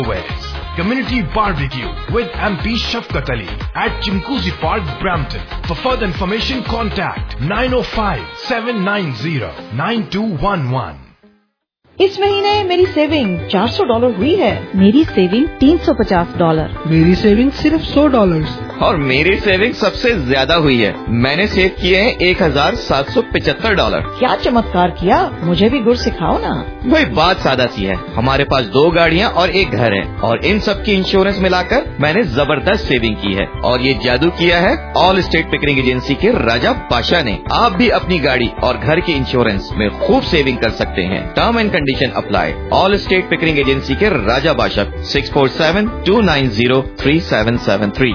Weddings. Community barbecue with MP Shafqat Ali at Chimkuzi Park, Brampton. For further information, contact 905-790-9211. इस महीने मेरी saving $400 हुई है। मेरी सेविंग $350। मेरी सेविंग सिर्फ $100। और मेरी सेविंग सबसे ज्यादा हुई है। मैंने सेव किए हैं $1,775। क्या चमत्कार किया, मुझे भी गुर सिखाओ ना। वही बात सादा सी है। हमारे पास 2 गाड़ियाँ और 1 घर है और इन सब की इंश्योरेंस मिलाकर मैंने जबरदस्त सेविंग की है। और ये जादू किया है ऑल स्टेट पिकरिंग एजेंसी के राजा बादशाह ने। आप भी अपनी गाड़ी और घर की इंश्योरेंस में खूब सेविंग कर सकते हैं। Term and condition apply. Allstate Pickering agency के राजा बादशाह 647-290-3773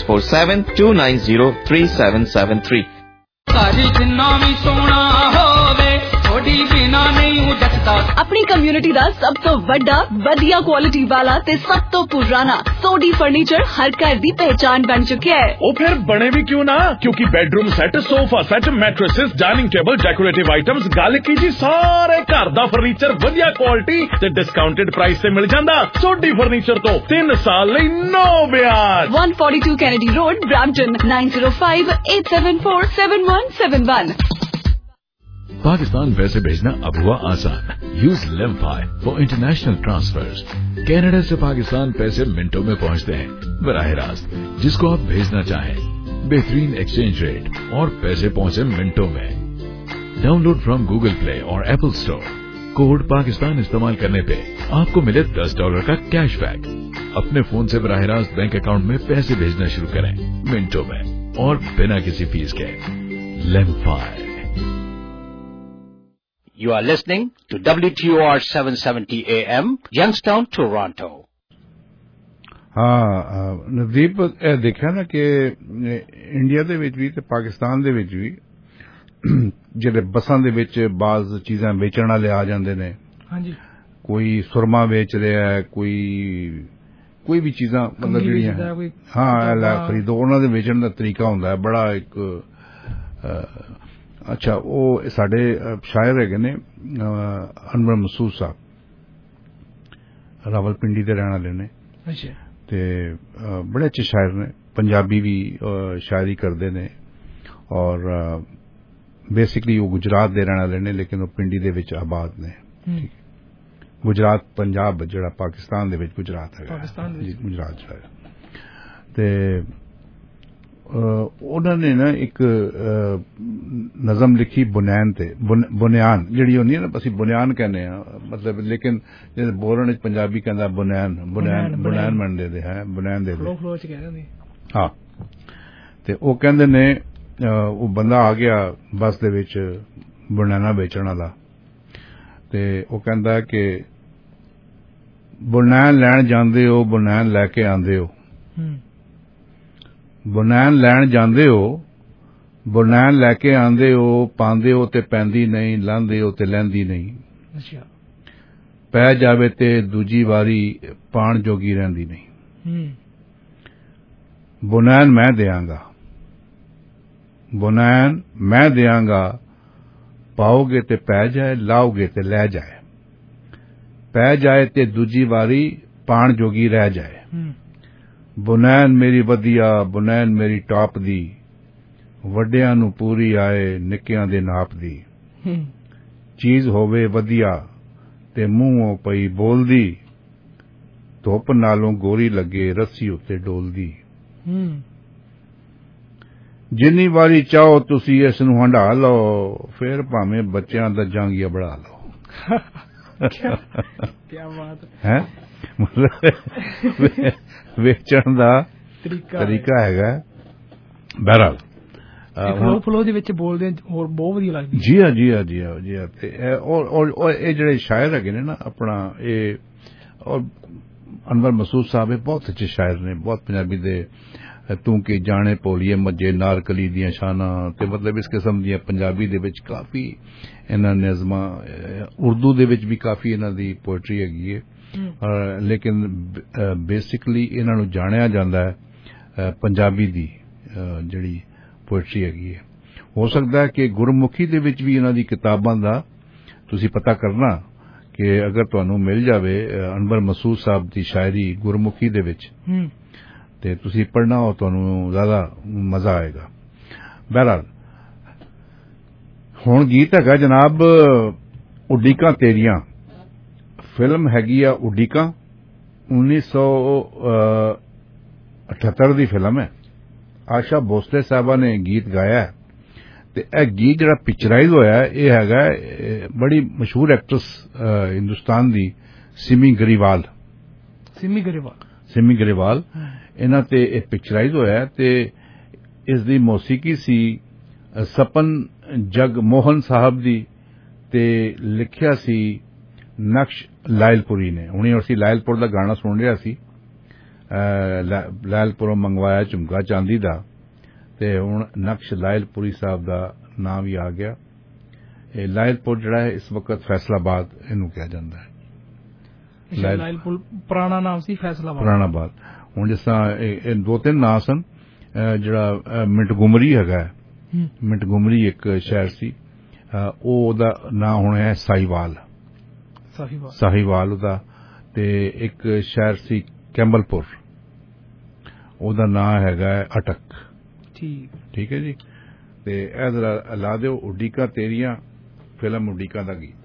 647-290-3773। सारी जिन्ना भी सोना होवे थोड़ी बिना नहीं उजटता। अपनी कम्युनिटी दा सब तो वड्डा वधिया क्वालिटी वाला ते सब तो पुराना सोडी फर्नीचर हर घर दी पहचान बन चुका है। ओ फिर बने भी क्यों ना, क्योंकि bedroom set, sofa set, mattresses, dining table, decorative items, गल की जी सारे घर दा फर्नीचर वधिया क्वालिटी ते डिस्काउंटेड प्राइस से मिल जांदा। सोडी फर्नीचर तो 3 साल लई नो ब्याज। 142 Kennedy Road, Brampton 9058747171। पाकिस्तान पैसे भेजना अब हुआ आसान। Use Lemfi for international transfers. Canada से पाकिस्तान पैसे मिनटों में पहुंचते हैं बराह रास्त जिसको आप भेजना चाहें। बेहतरीन एक्सचेंज रेट और पैसे पहुंचे मिनटों में। डाउनलोड फ्रॉम गूगल प्ले और एप्पल स्टोर। कोड पाकिस्तान इस्तेमाल करने पे आपको मिले $10 का कैशबैक। अपने फोन से बराह रास्त बैंक अकाउंट में पैसे भेजना शुरू करें मिनटों में और बिना किसी फीस के। लेमफाई। You are listening to WTOR 770 AM, Youngstown, Toronto. Navdeep ਇਹ ਦੇਖਿਆ ਨਾ ਕਿ ਇੰਡੀਆ ਦੇ ਵਿੱਚ ਵੀ ਤੇ ਪਾਕਿਸਤਾਨ ਦੇ ਵਿੱਚ ਵੀ ਜਿਹੜੇ ਬੱਸਾਂ ਦੇ ਵਿੱਚ ਬਾਜ਼ ਚੀਜ਼ਾਂ ਵੇਚਣ ਵਾਲੇ ਆ ਜਾਂਦੇ ਨੇ। ਹਾਂਜੀ। ਕੋਈ ਸੁਰਮਾ ਵੇਚ ਰਿਹਾ ਹੈ, ਕੋਈ ਵੀ ਚੀਜ਼ਾਂ ਮਤਲਬ ਜਿਹੜੀਆਂ ਖਰੀਦੋ, ਉਹਨਾਂ ਦੇ ਵੇਚਣ ਦਾ ਤਰੀਕਾ ਹੁੰਦਾ ਹੈ ਬੜਾ ਇੱਕ ਅੱਛਾ। ਉਹ ਸਾਡੇ ਸ਼ਾਇਰ ਹੈਗੇ ਨੇ ਅਨਵਰ ਮਸੂਦ ਸਾਹਿਬ, ਰਾਵਲਪਿੰਡੀ ਦੇ ਰਹਿਣ ਵਾਲੇ ਨੇ। ਅੱਛਾ। ਤੇ ਬੜੇ ਅੱਛੇ ਸ਼ਾਇਰ ਨੇ, ਪੰਜਾਬੀ ਵੀ ਸ਼ਾਇਰੀ ਕਰਦੇ ਨੇ ਔਰ ਬੇਸਿਕਲੀ ਉਹ ਗੁਜਰਾਤ ਦੇ ਰਹਿਣ ਵਾਲੇ ਨੇ ਲੇਕਿਨ ਉਹ ਪਿੰਡੀ ਦੇ ਵਿੱਚ ਆਬਾਦ ਨੇ। ਠੀਕ। ਗੁਜਰਾਤ ਪੰਜਾਬ ਜਿਹੜਾ ਪਾਕਿਸਤਾਨ ਦੇ ਵਿੱਚ ਗੁਜਰਾਤ ਹੈਗਾ ਜੀ, ਗੁਜਰਾਤ ਜਿਹੜਾ ਤੇ ਉਹਨਾਂ ਨੇ ਨਾ ਇੱਕ ਨਜ਼ਮ ਲਿਖੀ ਬੁਨੈਨ ਤੇ। ਬੁਨਿਆਨ ਜਿਹੜੀ ਹੁੰਦੀ ਹੈ ਨਾ, ਅਸੀਂ ਬੁਨਿਆਨ ਕਹਿੰਦੇ ਆ ਮਤਲਬ, ਲੇਕਿਨ ਜਿਹੜੇ ਬੋਲਣ ਵਿੱਚ ਪੰਜਾਬੀ ਕਹਿੰਦਾ ਬੁਨੈਨ ਮੰਨਦੇ ਦੇ ਹੈ, ਬੁਨੈਨ ਦੇ ਹਾਂ। ਤੇ ਉਹ ਕਹਿੰਦੇ ਨੇ ਉਹ ਬੰਦਾ ਆ ਗਿਆ ਬੱਸ ਦੇ ਵਿੱਚ ਬੁਨੈਨਾ ਵੇਚਣ ਵਾਲਾ ਤੇ ਉਹ ਕਹਿੰਦਾ ਕਿ ਬੁਨੈਨ ਲੈਣ ਜਾਂਦੇ ਹੋ, ਬੁਨੈਨ ਲੈ ਕੇ ਆਉਂਦੇ ਹੋ। ਬੁਨੈਨ ਲੈਣ ਜਾਂਦੇ ਹੋ, ਬੁਨੈਨ ਲੈ ਕੇ ਆਉਂਦੇ ਹੋ, ਪਾਉਂਦੇ ਹੋ ਤੇ ਪੈਂਦੀ ਨਹੀਂ, ਲਾਂਦੇ ਹੋ ਤੇ ਲੈਂਦੀ ਨਹੀਂ। ਅੱਛਾ। ਪੈ ਜਾਵੇ ਤੇ ਦੂਜੀ ਵਾਰੀ ਪਾਣ ਜੋਗੀ ਰਹਿੰਦੀ ਨਹੀਂ। ਬੁਨੈਨ ਮੈਂ ਦਿਆਂਗਾ, ਬੁਨੈਨ ਮੈਂ ਦਿਆਂਗਾ, ਪਾਓਗੇ ਤੇ ਪੈ ਜਾਏ, ਲਾਓਗੇ ਤੇ ਲੈ ਜਾਏ। ਪੈ ਜਾਏ ਤੇ ਦੂਜੀ ਵਾਰੀ ਪਾਣ ਜੋਗੀ ਰਹਿ ਜਾਏ। ਬੁਨੈਨ ਮੇਰੀ ਵਧੀਆ, ਬੁਨੈਨ ਮੇਰੀ ਟਾਪ ਦੀ, ਵੱਡਿਆਂ ਨੂੰ ਪੂਰੀ ਆਏ ਨਿੱਕਿਆਂ ਦੇ ਨਾਪ ਦੀ। ਚੀਜ਼ ਹੋਵੇ ਵਧੀਆ ਤੇ ਮੂੰਹੋਂ ਪਈ ਬੋਲਦੀ, ਧੁੱਪ ਨਾਲੋਂ ਗੋਰੀ ਲੱਗੇ ਰੱਸੀ ਉੱਤੇ ਡੋਲਦੀ। ਜਿੰਨੀ ਵਾਰੀ ਚਾਹੋ ਤੁਸੀਂ ਇਸ ਨੂੰ ਹੰਢਾ ਲਓ, ਫਿਰ ਭਾਵੇਂ ਬੱਚਿਆਂ ਦਾ ਜਾਂਗੀਆ ਬਣਾ ਲਓ। ਕੀ ਬਾਤ ਹੈ। ਮਤਲਬ ਵੇਚਣ ਦਾ ਤਰੀਕਾ ਹੈਗਾ। ਬਹਰਹਾਲ ਫਲੋ ਦੇ ਵਿੱਚ ਬੋਲਦੇ ਹੋਰ ਬਹੁਤ ਵਧੀਆ ਲੱਗਦੀ। ਜੀ ਹਾਂ ਜੀ ਹਾਂ ਜੀ ਹਾਂ ਜੀ ਹਾਂ। ਤੇ ਇਹ ਜਿਹੜੇ ਸ਼ਾਇਰ ਹੈਗੇ ਨੇ ਨਾ ਆਪਣਾ ਇਹ ਔਰ ਅਨਵਰ ਮਸੂਦ ਸਾਹਿਬ ਇਹ ਬਹੁਤ ਅੱਛੇ ਸ਼ਾਇਰ ਨੇ, ਬਹੁਤ ਪੰਜਾਬੀ ਦੇ ਤੂੰ ਕੀ ਜਾਣੇ ਭੋਲੀਏ ਮੱਝੇ ਨਾਰਕਲੀ ਦੀਆਂ ਸ਼ਾਨਾਂ ਤੇ ਮਤਲਬ ਇਸ ਕਿਸਮ ਦੀਆਂ ਪੰਜਾਬੀ ਦੇ ਵਿੱਚ ਕਾਫੀ ਇਹਨਾਂ ਨਜ਼ਮਾਂ, ਉਰਦੂ ਦੇ ਵਿੱਚ ਵੀ ਕਾਫੀ ਇਹਨਾਂ ਦੀ ਪੋਇਟਰੀ ਹੈਗੀ ਹੈ। ਲੇਕਿਨ ਬੇਸਿਕਲੀ ਇਹਨਾਂ ਨੂੰ ਜਾਣਿਆ ਜਾਂਦਾ ਹੈ ਪੰਜਾਬੀ ਦੀ ਜਿਹੜੀ ਪੋਇਟਰੀ ਹੈਗੀ ਹੈ। ਹੋ ਸਕਦਾ ਹੈ ਕਿ ਗੁਰਮੁਖੀ ਦੇ ਵਿੱਚ ਵੀ ਇਹਨਾਂ ਦੀ ਕਿਤਾਬਾਂ ਦਾ ਤੁਸੀਂ ਪਤਾ ਕਰਨਾ ਕਿ ਅਗਰ ਤੁਹਾਨੂੰ ਮਿਲ ਜਾਵੇ ਅਨਵਰ ਮਸੂਦ ਸਾਹਿਬ ਦੀ ਸ਼ਾਇਰੀ ਗੁਰਮੁਖੀ ਦੇ ਵਿੱਚ ਤੇ ਤੁਸੀਂ ਪੜ੍ਹਨਾ ਹੋ ਤੁਹਾਨੂੰ ਜ਼ਿਆਦਾ ਮਜ਼ਾ ਆਏਗਾ। ਬਹਰਹਾਲ ਹੁਣ ਗੀਤ ਹੈਗਾ ਜਨਾਬ ਉਡੀਕਾਂ ਤੇਰੀਆਂ। ਫਿਲਮ ਹੈਗੀ ਆ ਉਡੀਕਾਂ, 1978 ਦੀ ਫਿਲਮ ਹੈ। ਆਸ਼ਾ ਭੋਸਲੇ ਸਾਹਿਬਾ ਨੇ ਗੀਤ ਗਾਇਆ ਹੈ ਤੇ ਇਹ ਗੀਤ ਜਿਹੜਾ ਪਿਕਚਰਾਈਜ਼ ਹੋਇਆ ਇਹ ਹੈਗਾ ਬੜੀ ਮਸ਼ਹੂਰ ਐਕਟਰਸ ਹਿੰਦੁਸਤਾਨ ਦੀ ਸਿਮੀ ਗਰੇਵਾਲ ਇਹਨਾਂ ਤੇ ਇਹ ਪਿਕਚਰਾਈਜ਼ ਹੋਇਆ ਤੇ ਇਸ ਦੀ ਮੌਸੀਕੀ ਸੀ ਸਪਨ ਜਗ ਮੋਹਨ ਸਾਹਿਬ ਦੀ ਤੇ ਲਿਖਿਆ ਸੀ ਨਕਸ਼ ਲਾਇਲਪੁਰੀ ਨੇ। ਹੁਣੇ ਅਸੀਂ ਲਾਇਲਪੁਰ ਦਾ ਗਾਣਾ ਸੁਣ ਰਿਹਾ ਸੀ, ਲਾਇਲਪੁਰੋਂ ਮੰਗਵਾਇਆ ਝੁਮਕਾ ਚਾਂਦੀ ਦਾ, ਤੇ ਹੁਣ ਨਕਸ਼ ਲਾਇਲਪੁਰੀ ਸਾਹਿਬ ਦਾ ਨਾਮ ਵੀ ਆ ਗਿਆ। ਇਹ ਲਾਇਲਪੁਰ ਜਿਹੜਾ ਹੈ ਇਸ ਵਕਤ ਫੈਸਲਾਬਾਦ ਇਹਨੂੰ ਕਿਹਾ ਜਾਂਦਾ ਹੈ। ਲਾਇਲਪੁਰ ਪੁਰਾਣਾ ਨਾਮ ਸੀ ਫੈਸਲਾਬਾਦ। ਹੁਣ ਜਿਸ ਤਰ੍ਹਾਂ ਇਹ ਦੋ ਤਿੰਨ ਨਾਂ ਸਨ, ਜਿਹੜਾ ਮਿੰਟਗੁਮਰੀ ਹੈਗਾ, ਮਿੰਟਗੁਮਰੀ ਇੱਕ ਸ਼ਹਿਰ ਸੀ, ਉਹਦਾ ਨਾਂ ਹੁਣ ਹੈ ਸਾਹੀਵਾਲ ਉਹਦਾ, ਤੇ ਇੱਕ ਸ਼ਹਿਰ ਸੀ ਕੈਂਬਲਪੁਰ, ਉਹਦਾ ਨਾਂ ਹੈਗਾ ਅਟਕ। ਠੀਕ ਹੈ ਜੀ। ਤੇ ਇਹ ਜ਼ਰਾ ਲਾ ਦਿਓ ਉਡੀਕਾਂ ਤੇਰੀਆਂ, ਫਿਲਮ ਉਡੀਕਾਂ ਦਾ ਗੀਤ।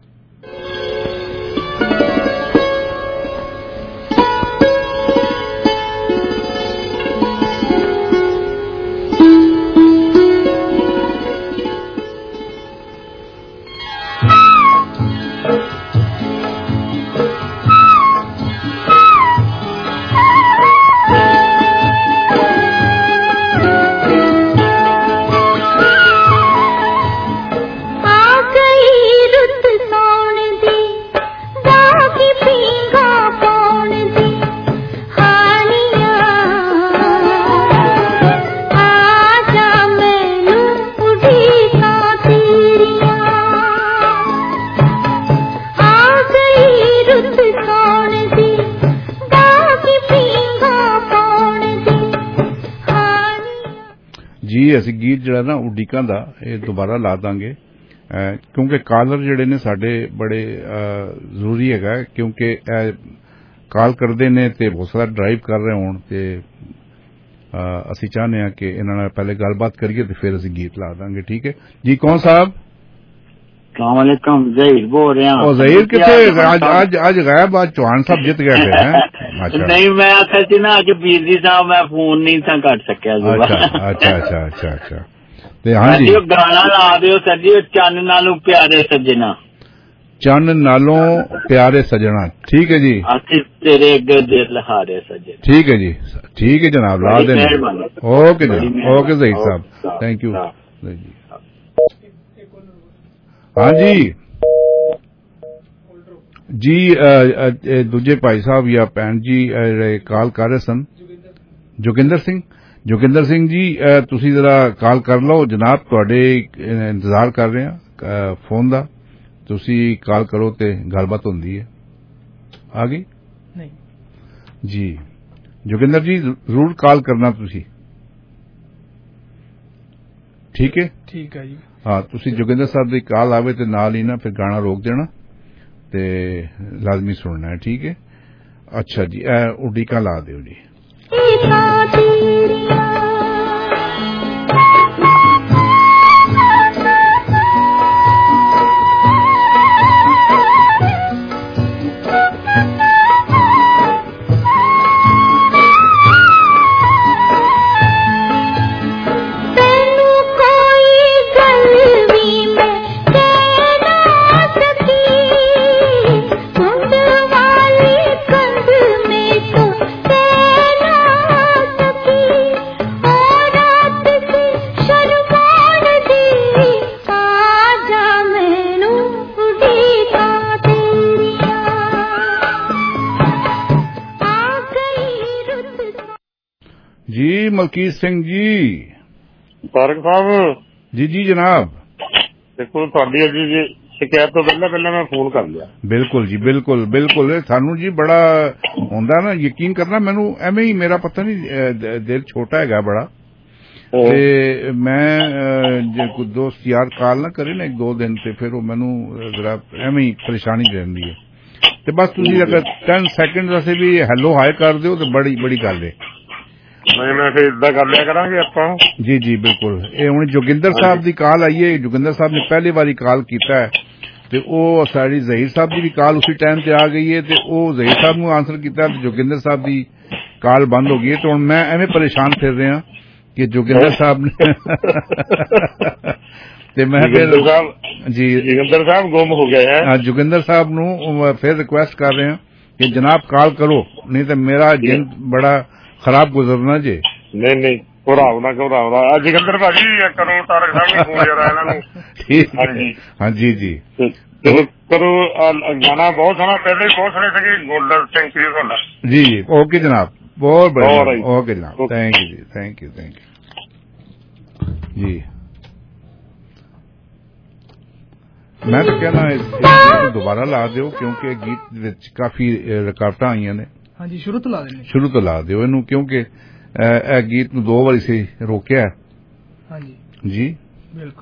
ਅਸੀਂ ਗੀਤ ਜਿਹੜਾ ਨਾ ਉਡੀਕਾਂ ਦਾ ਇਹ ਦੁਬਾਰਾ ਲਾ ਦਾਂਗੇ ਕਿਉਂਕਿ ਕਾਲਰ ਜਿਹੜੇ ਨੇ ਸਾਡੇ ਬੜੇ ਜ਼ਰੂਰੀ ਹੈਗਾ, ਕਿਉਂਕਿ ਇਹ ਕਾਲ ਕਰਦੇ ਨੇ ਤੇ ਬਹੁਤ ਸਾਰਾ ਡਰਾਈਵ ਕਰ ਰਹੇ ਹੋਣ ਤੇ ਅਸੀਂ ਚਾਹੁੰਦੇ ਹਾਂ ਕਿ ਇਹਨਾਂ ਨਾਲ ਪਹਿਲੇ ਗੱਲਬਾਤ ਕਰੀਏ ਤੇ ਫਿਰ ਅਸੀਂ ਗੀਤ ਲਾ ਦਾਂਗੇ। ਠੀਕ ਹੈ ਜੀ। ਕੌਣ ਸਾਹਿਬ? अस्सलाम वालेकुम, ज़हीर बोल रहे हैं। ज़हीर कितने आज गायब, आज चौहान साहब जित गए थे हैं? नहीं, मैं आखिर थी ना कि बीरजी साहब मैं फोन नहीं था कर सकिया। अच्छा। ते हाँ जी, गाना ला दियो सर जी, चन्न नालों प्यारे सजना। चन्न नालों प्यारे सजना। ठीक है जी। तेरे अगे दिल हारे सजना। ठीक है जी, ठीक है जनाब, ला दें। ओके जनाब, ओके ज़हीर साहब, थैंक यू जी। हाँ जी दूजे भाई साहब या भैन जी काल कर रहे सन, जोगिंदर सिंह जी तुसी जरा काल कर लो जनाब, तुहाडे इंतजार कर रहे हैं फोन दा, तुसी काल करो ते गलबात होंदी है। आ गई नहीं जी? जोगिंदर जी जरूर काल करना तुसी। ठीक है जी। हाँ, तुसी जोगिंदर साहब की काल आवे ते नाल ही ना फिर गाना रोक देना ते लाजमी सुनना है। ठीक है। अच्छा जी, उड़ीका ला दो जी। मलकीत सिंह जी। तारक साहब जी जनाब। देखो थोड़ी जी शिकायत तो पहले मैं फोन कर लिया। बिल्कुल जी, बिल्कुल थानू जी बड़ा होंदा ना यकीन करना, मैनू एवें ही मेरा पता नहीं दिल छोटा हैगा बड़ा, ਤੇ ਮੈਂ ਜੇ ਕੋਈ ਦੋਸਤ ਯਾਰ ਕਾਲ ਨਾ ਕਰੇ ਨਾ 1-2 ਦਿਨ ਤੇ ਫਿਰ ਉਹ ਮੈਨੂੰ ਜ਼ਰਾ ਐਵੇਂ ਹੀ ਪਰੇਸ਼ਾਨੀ ਰਹਿੰਦੀ ਹੈ ਤੇ ਬਸ ਤੁਸੀਂ ਅਗਰ 10 ਸੈਕਿੰਡ ਵਾਸਤੇ ਵੀ ਹੈਲੋ ਹਾਈ ਕਰ ਦਿਓ ਤੇ ਬੜੀ ਗੱਲ ਹੈ। ਮੈਂ ਫਿਰ ਇਦਾਂ ਕਰ ਲਿਆ ਕਰਾਂਗੇ ਆਪਾਂ। ਜੀ ਬਿਲਕੁਲ। ਇਹ ਹੁਣ ਜੋਗਿੰਦਰ ਸਾਹਿਬ ਦੀ ਕਾਲ ਆਈ ਹੈ। ਜੋਗਿੰਦਰ ਸਾਹਿਬ ਨੇ ਪਹਿਲੀ ਵਾਰੀ ਕਾਲ ਕੀਤਾ ਹੈ ਤੇ ਉਹ ਸਾਡੀ ਜ਼ਹੀਰ ਸਾਹਿਬ ਦੀ ਵੀ ਕਾਲ ਉਸੇ ਟਾਈਮ ਤੇ ਆ ਗਈ ਹੈ ਤੇ ਉਹ ਜ਼ਹੀਰ ਸਾਹਿਬ ਨੂੰ ਆਨਸਰ ਕੀਤਾ ਤੇ ਜੋਗਿੰਦਰ ਸਾਹਿਬ ਦੀ ਕਾਲ ਬੰਦ ਹੋ ਗਈ ਹੈ। ਤੇ ਹੁਣ ਮੈਂ ਐਵੇਂ ਪਰੇਸ਼ਾਨ ਫਿਰ ਰਿਹਾ ਕਿ ਜੋਗਿੰਦਰ ਸਾਹਿਬ ਨੇ ਤੇ ਮੈਂ ਫਿਰ ਜੀ ਜੋਗਿੰਦਰ ਸਾਹਿਬ ਗੁੰਮ ਹੋ ਗਿਆ ਹੈ। ਜੋਗਿੰਦਰ ਸਾਹਿਬ ਨੂੰ ਫਿਰ ਰਿਕੁਐਸਟ ਕਰ ਰਹੇ ਹਾਂ ਕਿ ਜਨਾਬ ਕਾਲ ਕਰੋ ਨਹੀਂ ਤਾਂ ਮੇਰਾ ਦਿਨ ਬੜਾ ਖਰਾਬ ਗੁਜ਼ਰਨਾ ਜੇ। ਨਹੀਂ ਘਬਰਾਉਣਾ ਜੋਗਿੰਦਰ ਭਾਜੀ ਕਰੋ ਤਾਰਕ ਸਾਹਿਬ ਨੂੰ ਫੋਨ ਜਰਾ ਇਹਨਾਂ ਨੂੰ। ਹਾਂਜੀ ਜੀ ਕਰੋ। ਗਾਣਾ ਬਹੁਤ ਸੋਹਣਾ ਪਹਿਲੇ ਹੀ ਬਹੁਤ ਸੋਹਣੇ ਸੀਗੇ। ਗੋਲਡਨ ਥੈਂਕ ਯੂ ਤੁਹਾਡਾ ਜੀ। ਓਕੇ ਜਨਾਬ ਬਹੁਤ ਬੜਾ ਓਕੇ ਜਨਾਬ ਥੈਂਕ ਯੂ ਜੀ। ਮੈਂ ਤਾਂ ਕਹਿਣਾ ਇਸ ਦੁਬਾਰਾ ਲਾ ਦਿਓ ਕਿਉਂਕਿ ਗੀਤ ਵਿੱਚ ਕਾਫੀ ਰੁਕਾਵਟਾਂ ਆਈਆਂ ਨੇ। ਹਾਂਜੀ ਸ਼ੁਰੂ ਤੋਂ ਲਾ ਦਿਓ ਇਹਨੂੰ ਕਿਉਂਕਿ ਇਹ ਗੀਤ ਨੂੰ 2 ਵਾਰੀ ਸੀ ਰੋਕਿਆ। ਹਾਂਜੀ ਜੀ ਬਿਲਕੁਲ।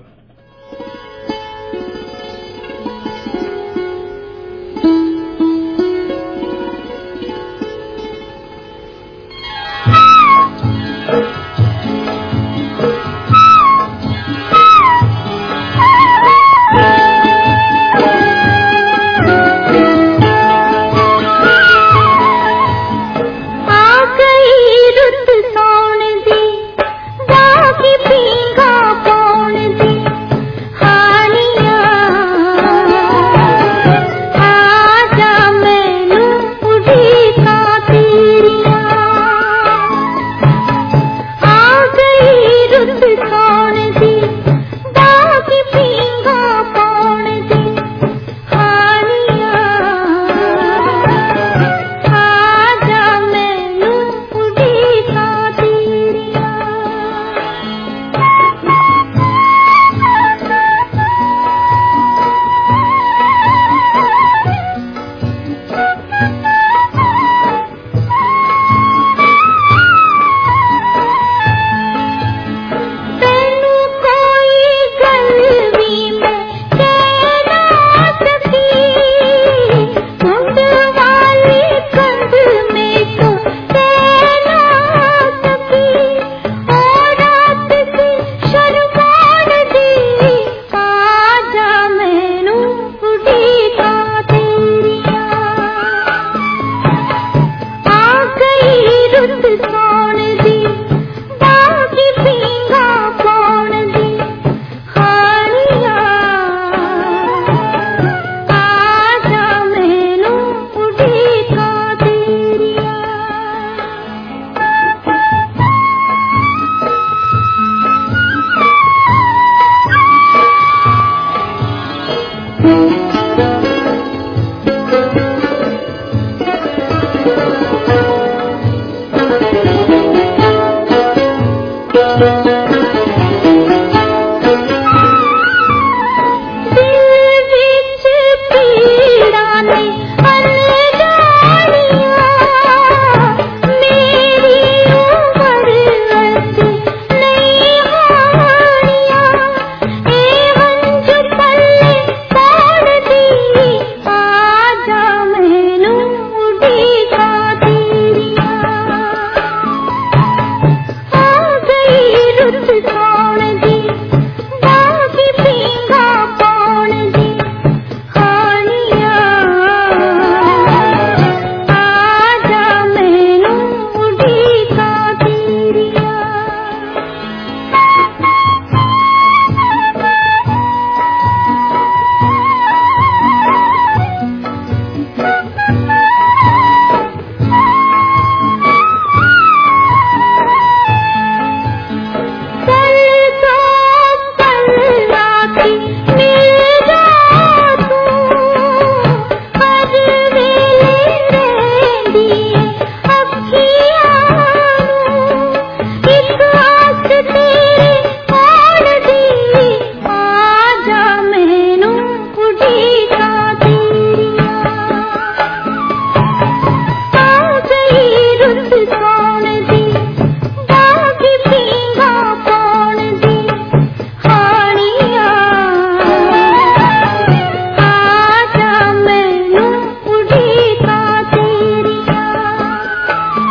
पींगा पाउण दी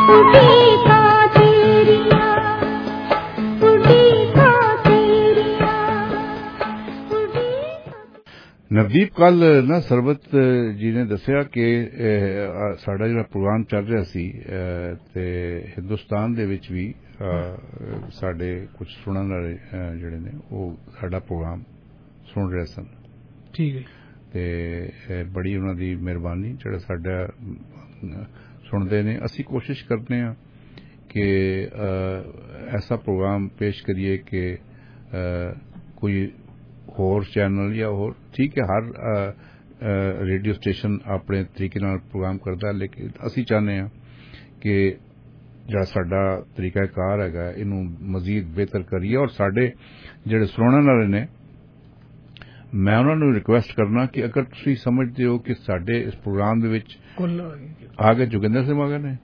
ਨਵਦੀਪ ਕੱਲ ਨਾ ਸਰਬਤ ਜੀ ਨੇ ਦੱਸਿਆ ਕਿ ਸਾਡਾ ਜਿਹੜਾ ਪ੍ਰੋਗਰਾਮ ਚੱਲ ਰਿਹਾ ਸੀ ਤੇ ਹਿੰਦੁਸਤਾਨ ਦੇ ਵਿੱਚ ਵੀ ਸਾਡੇ ਕੁਝ ਸੁਣਨ ਵਾਲੇ ਜਿਹੜੇ ਨੇ ਉਹ ਸਾਡਾ ਪ੍ਰੋਗਰਾਮ ਸੁਣ ਰਹੇ ਸਨ। ਠੀਕ ਹੈ। ਤੇ ਬੜੀ ਉਹਨਾਂ ਦੀ ਮਿਹਰਬਾਨੀ ਜਿਹੜਾ ਸਾਡਾ ਸੁਣਦੇ ਨੇ। ਅਸੀਂ ਕੋਸ਼ਿਸ਼ ਕਰਦੇ ਹਾਂ ਕਿ ਐਸਾ ਪ੍ਰੋਗਰਾਮ ਪੇਸ਼ ਕਰੀਏ ਕਿ ਕੋਈ ਹੋਰ ਚੈਨਲ ਜਾਂ ਹੋਰ ਠੀਕ ਹੈ ਹਰ ਰੇਡੀਓ ਸਟੇਸ਼ਨ ਆਪਣੇ ਤਰੀਕੇ ਨਾਲ ਪ੍ਰੋਗਰਾਮ ਕਰਦਾ, ਲੇਕਿਨ ਅਸੀਂ ਚਾਹੁੰਦੇ ਹਾਂ ਕਿ ਜਿਹੜਾ ਸਾਡਾ ਤਰੀਕਾਕਾਰ ਹੈਗਾ ਇਹਨੂੰ ਮਜ਼ੀਦ ਬਿਹਤਰ ਕਰੀਏ। ਔਰ ਸਾਡੇ ਜਿਹੜੇ ਸੁਣਨ ਵਾਲੇ ਨੇ ਮੈਂ ਉਹਨਾਂ ਨੂੰ ਰਿਕੁਐਸਟ ਕਰਨਾ ਕਿ ਅਗਰ ਤੁਸੀਂ ਸਮਝਦੇ ਹੋ ਕਿ ਸਾਡੇ ਇਸ ਪ੍ਰੋਗਰਾਮ ਦੇ ਵਿੱਚ ਆ ਗਏ ਜੋਗਿੰਦਰ ਸਿੰਘ ਆ ਗਏ ਨੇ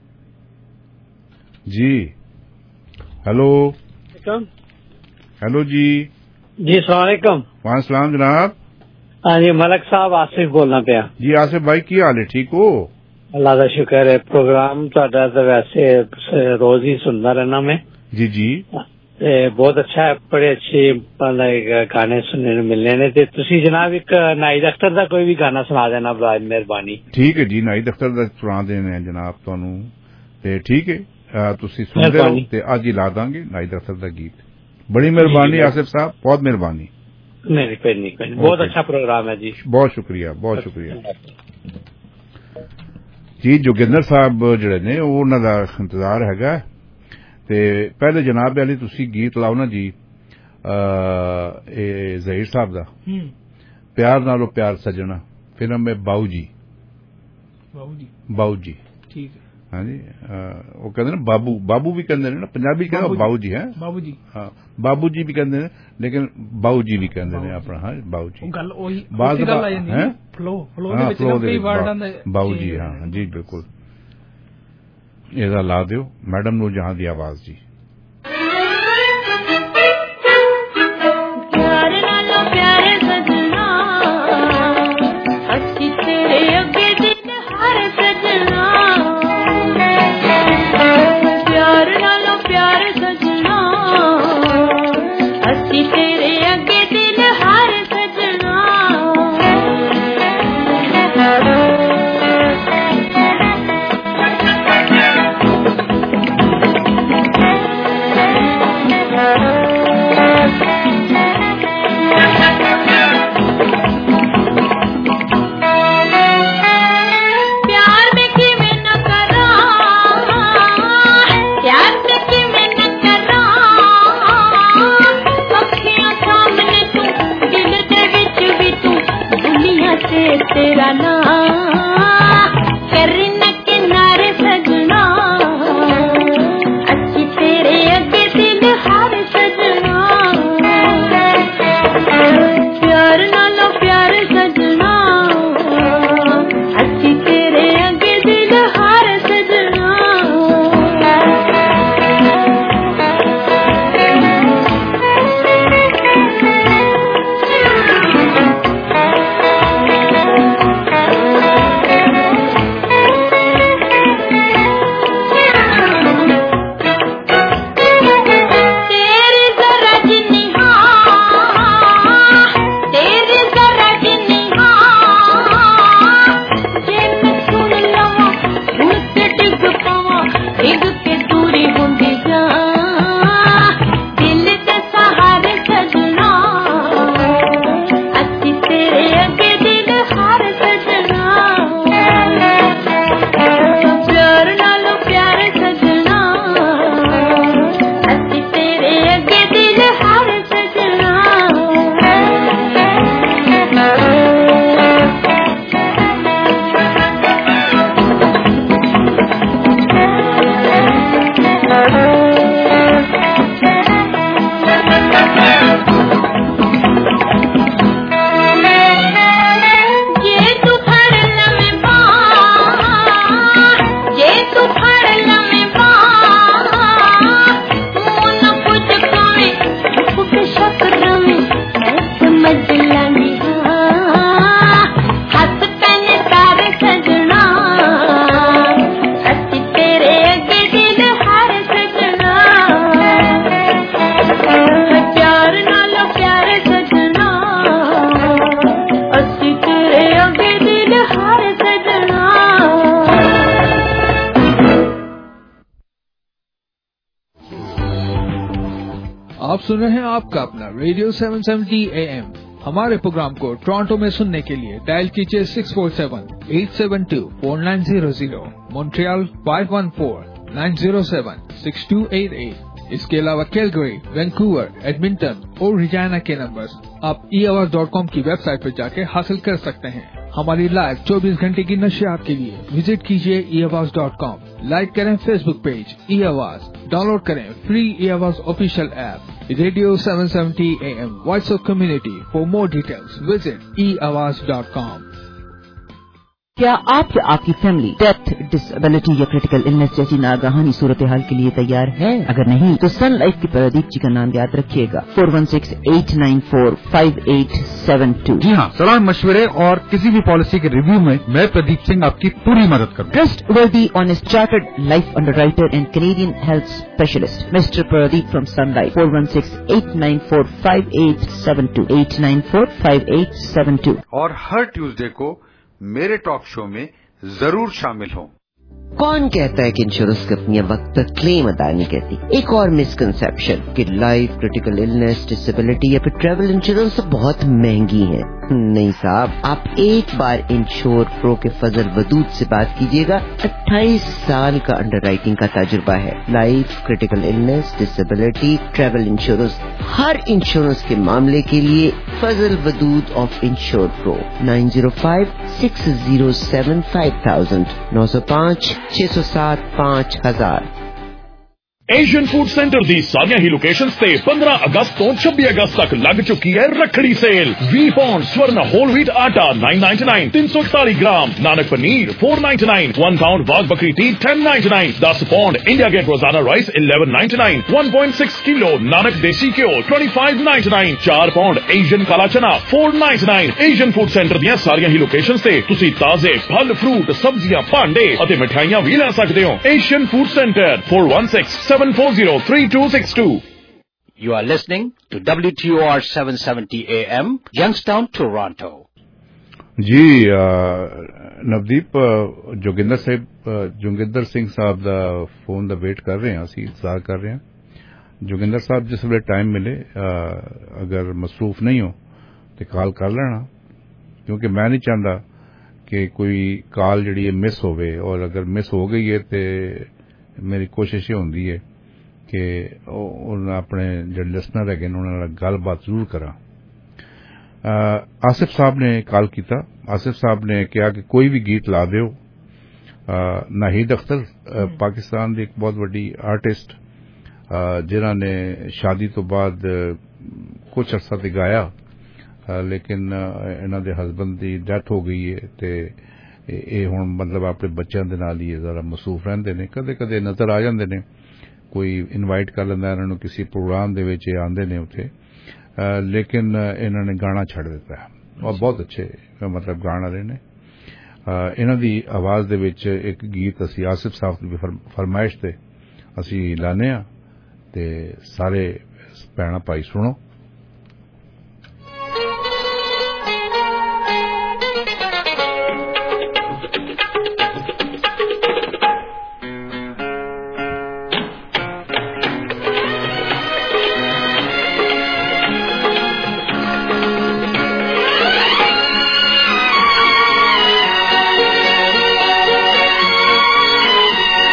ਜੀ। हेलो जी अस्सलाम वालेकुम। वालेकुम जनाब। हाँ जी मलक साहब आसिफ बोलना पिया जी। आसिफ भाई की हाल है, ठीक हो? अल्लाह का शुक्र है। प्रोग्राम तुहाडा तो वैसे रोज ही सुनता रहना मैं जी जी। बहुत अच्छा है, बड़े अच्छे गाने सुनने को मिलने ने। ते तुसी जनाब एक नाहिद अख्तर दा कोई भी गाना सुना देना बराए मेहरबानी। ठीक है जी, नाहिद अख्तर दा सुना देने जनाब तुहानू। ते ठीक है तुसी सुनदे रहो ते अज ही ला दांगे नाहिद अख्तर दा गीत। बड़ी मेहरबानी आसिफ साहब, बहुत मेहरबानी। नहीं कोई बहुत अच्छा प्रोग्राम है जी। बहुत शुक्रिया बहुत शुक्रिया जी। जोगिंदर साहब जिहड़े ने उन्हां दा इंतजार हैगा ते पहले जनाब अली तुसी गीत लाओ ना जी ज़हीर साहब दा प्यार नालों प्यार सजना, फिल्म में बाऊ जी। ठीक है। हाँ जी वो कहते ना बाबू, बाबू भी कहते ना पंजाबी कहते बाबू जी है। बाबू जी हाँ बाबू जी भी कहते हैं, लेकिन बाऊ जी भी कहते हैं अपना। हाँ बाऊ जी बात है बाऊ जी। हाँ जी बिल्कुल। ਇਹਦਾ ਲਾ ਦਿਓ मैडम नूर जहां ਦੀ आवाज जी। आप सुन रहे हैं आपका अपना रेडियो 770 AM। हमारे प्रोग्राम को टोरंटो में सुनने के लिए डायल कीजिए 647-872-4900, मॉन्ट्रियल 514-907-6288। इसके अलावा कैलगरी, वैंकूवर, एडमिंटन और रिजाना के नंबर्स आप eAwaz.com की वेबसाइट पर जाके हासिल कर सकते हैं। हमारी लाइव 24 घंटे की नशियात के लिए विजिट कीजिए eAwaz.com। लाइक करें फेसबुक पेज eAwaz, डाउनलोड करें free eAwaz official app radio 770 AM voice of community. For more details visit eAwaz.com। क्या आप या आपकी फैमिली डेथ, डिसेबिलिटी या क्रिटिकल इलनेस जैसी नागहानी सूरत हाल के लिए तैयार है? अगर नहीं तो सन लाइफ के प्रदीप जी का नाम याद रखिएगा, 4168945872। जी हाँ, सलाह मशवरे और किसी भी पॉलिसी के रिव्यू में मैं प्रदीप सिंह आपकी पूरी मदद करूँगा। Trustworthy, honest, chartered life underwriter and Canadian health specialist, Mr. Pradeep from Sun Life, 416-894-5872, 894-5872। और हर ट्यूसडे को मेरे टॉक शो में जरूर शामिल हों। कौन कहता है कि इंश्योरेंस कंपनियां वक्त पर क्लेम अदा नहीं करती? एक और मिसकंसेप्शन कि लाइफ, क्रिटिकल इलनेस, डिसेबिलिटी या फिर ट्रैवल इंश्योरेंस बहुत महंगी है। नहीं साहब, आप एक बार इंश्योर प्रो के फजल वदूद से बात कीजिएगा। 28 साल का अंडरराइटिंग का तजुर्बा है। Life, critical illness, disability, travel insurance, हर इंश्योरेंस के मामले के लिए Fazal Wadood of insure pro 905-607-5000, 905-607-5000। Asian food centre दी सारियां ही लोकेशंस ते 15 अगस्त तो 26 अगस्त तक लग चुकी है Rakhri sale. 20 pound Swarn whole wheat atta 999, 341 gram Nanak paneer 499, 1 pound Wagh Bakri tea 1099, 10 pound India Gate Rozana rice 1199, 1.6 kilo Nanak desi ghee 2599, 4 pound Asian काला चना 499। एशियन फूड सेंटर दी सारियां ही लोकेशंस ते तुसी ताजे फल, फ्रूट, सब्जियां, भांडे और मिठाइयां भी ले सकते हो। Asian food centre 416-740-3262। You are listening to WTOR 770 AM, Youngstown, Toronto. जी नवदीप, जोगिंदर सिंह साहब दा फोन दा वेट कर रहे हैं, असी इंतजार कर रहे हैं। जोगिंदर साहब जिस वे टाइम मिले, अगर मसरूफ नहीं हो तो कॉल कर लेना, क्योंकि मैं नहीं चाहता कि कोई कॉल जी मिस होवे, और अगर मिस हो गई है तो मेरी कोशिश ये होंदी है कि अपने जो लिसनर है उन्होंने गलबात जरूर करा। आसिफ साहब ने कॉल किया। आसिफ साहब ने कहा कि कोई भी गीत ला दो। नाहिद अख्तर पाकिस्तान की एक बहुत बड़ी आर्टिस्ट, जिन्हों ने शादी तो बाद कुछ अरसा तक गाया, लेकिन इन्हों के हसबैंड की डेथ हो गई है, तो ये हुण मतलब अपने बच्चों के नाल ही जरा मसरूफ रहंदे ने। कदे कदे नजर आ जाते ने, कोई इनवाइट कर लेंदा इन्होंने किसी प्रोग्राम दे विच आंदे ने उत्थे, लेकिन इन्होंने गाना छड़ दिता है और बहुत अच्छे मतलब गाना रहे ने। इन्हां दी आवाज दे विच एक गीत असी आसिफ साहब की फरमाइश ते असी लाने आ, ते सारे भैणां भाई सुनो।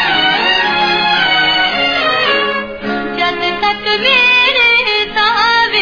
जब तक मेरे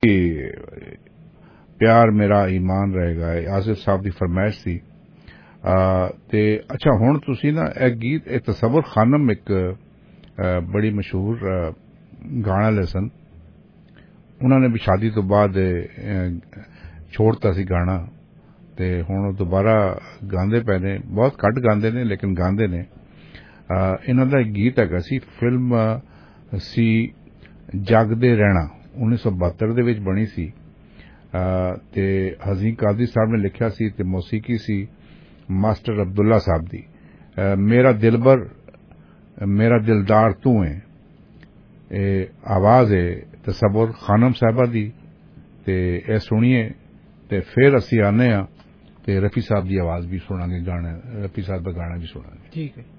प्यार मेरा ईमान रहेगा आसिफ साहब की फरमाइश थी ते अच्छा हुण तुसी ना एक गीत तसव्वुर खानम एक बड़ी मशहूर गाना ले सन उन्होंने भी शादी तो बाद छोड़ता सी गाना ते हुण दोबारा गांदे पे ने बहुत घट गांदे ने लेकिन गांदे ने इन्हां दा एक गीत हैगा सी फिल्म सी जागदे रहना 1972 दे विच बनी सी ते हज़ीं कादरी साहब ने लिखिया सी ते मौसीकी सी मास्टर अब्दुल्ला साहब दी मेरा दिलबर मेरा दिलदार तू है आवाज है तसव्वुर खानम साहबा दी ते ए सुनिए ते फिर असी आने आ ते रफी साहब की आवाज भी सुनांगे गाना रफी साहब का गाना भी सुनांगे ठीक है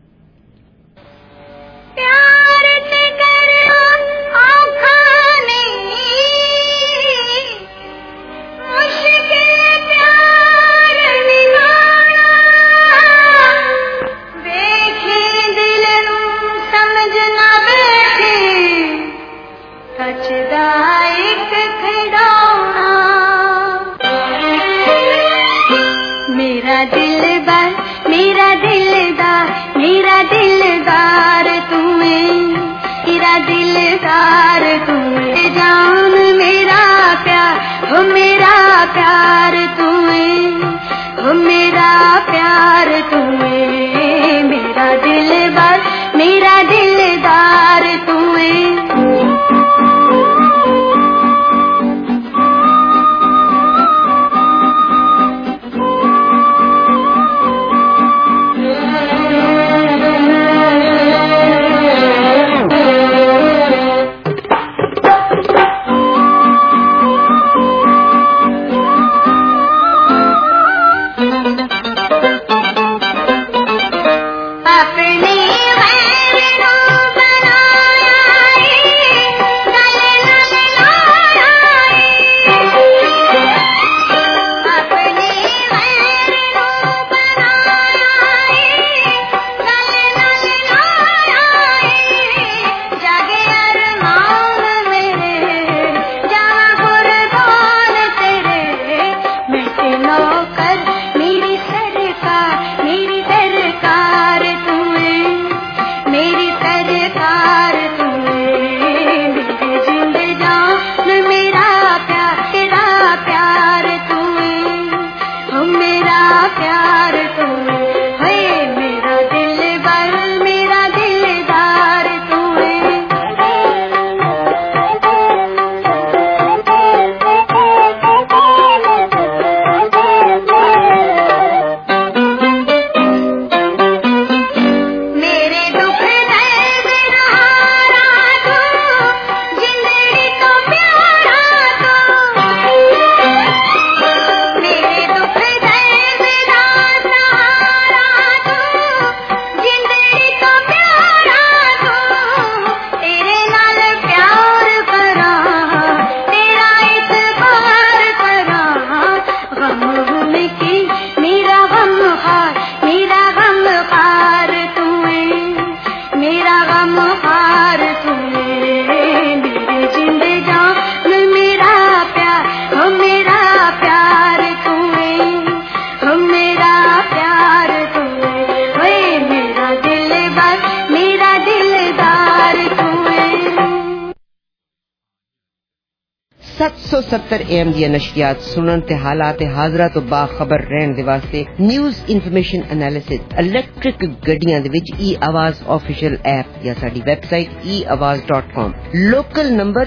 AM ਦੀਆਂ ਨਸ਼ਰੀਆਤ ਸੁਣਨ ਤੇ ਹਾਲਾਤ ਹਾਜ਼ਰਾ ਤੋਂ ਬਾਖਬਰ ਰਹਿਣ ਦੇ ਵਾਸਤੇ ਨਿਊਜ਼ ਇਨਫੋਰਮੇਸ਼ਨ ਐਨਾਲਿਸਿਸ ਇਲੈਕਟ੍ਰਿਕ ਗੱਡੀਆਂ ਦੇ ਵਿੱਚ e-आवाज ਆਫੀਸ਼ੀਅਲ ਐਪ ਜਾਂ ਸਾਡੀ website eawaz.com local number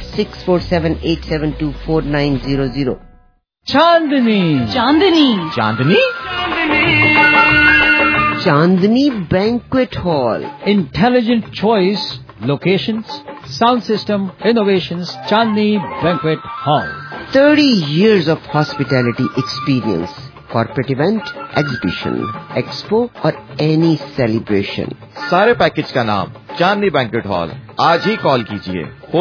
6478724900 Chandni Chandni Chandni Chandni banquet hall intelligent choice locations sound system innovations Chandni banquet hall 30 years of hospitality experience corporate event exhibition expo और एनी सेलिब्रेशन सारे पैकेज का नाम चांदनी banquet hall आज ही कॉल कीजिए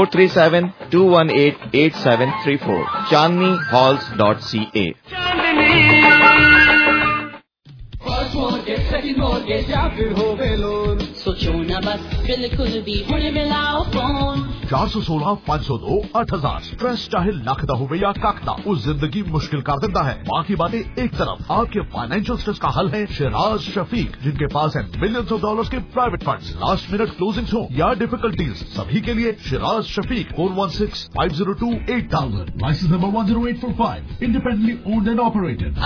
437-218-8734 chandnihalls.ca first mortgage second mortgage या फिर हो गए लोन सोचो न बस बिल्कुल भी हुणे मिलाओ फोन 416 502 8000 स्ट्रेस चाहे लख दा होवे या कख दा, वो जिंदगी मुश्किल कर देता है। बाकी बातें एक तरफ, आपके फाइनेंशियल स्ट्रेस का हल है शिराज शफीक, जिनके पास है मिलियंस ऑफ डॉलर्स के private funds. Last minute closings हो या डिफिकल्टीज, सभी के लिए Shiraz Shafiq 416-502-8000, license number 10845, independently owned and operated.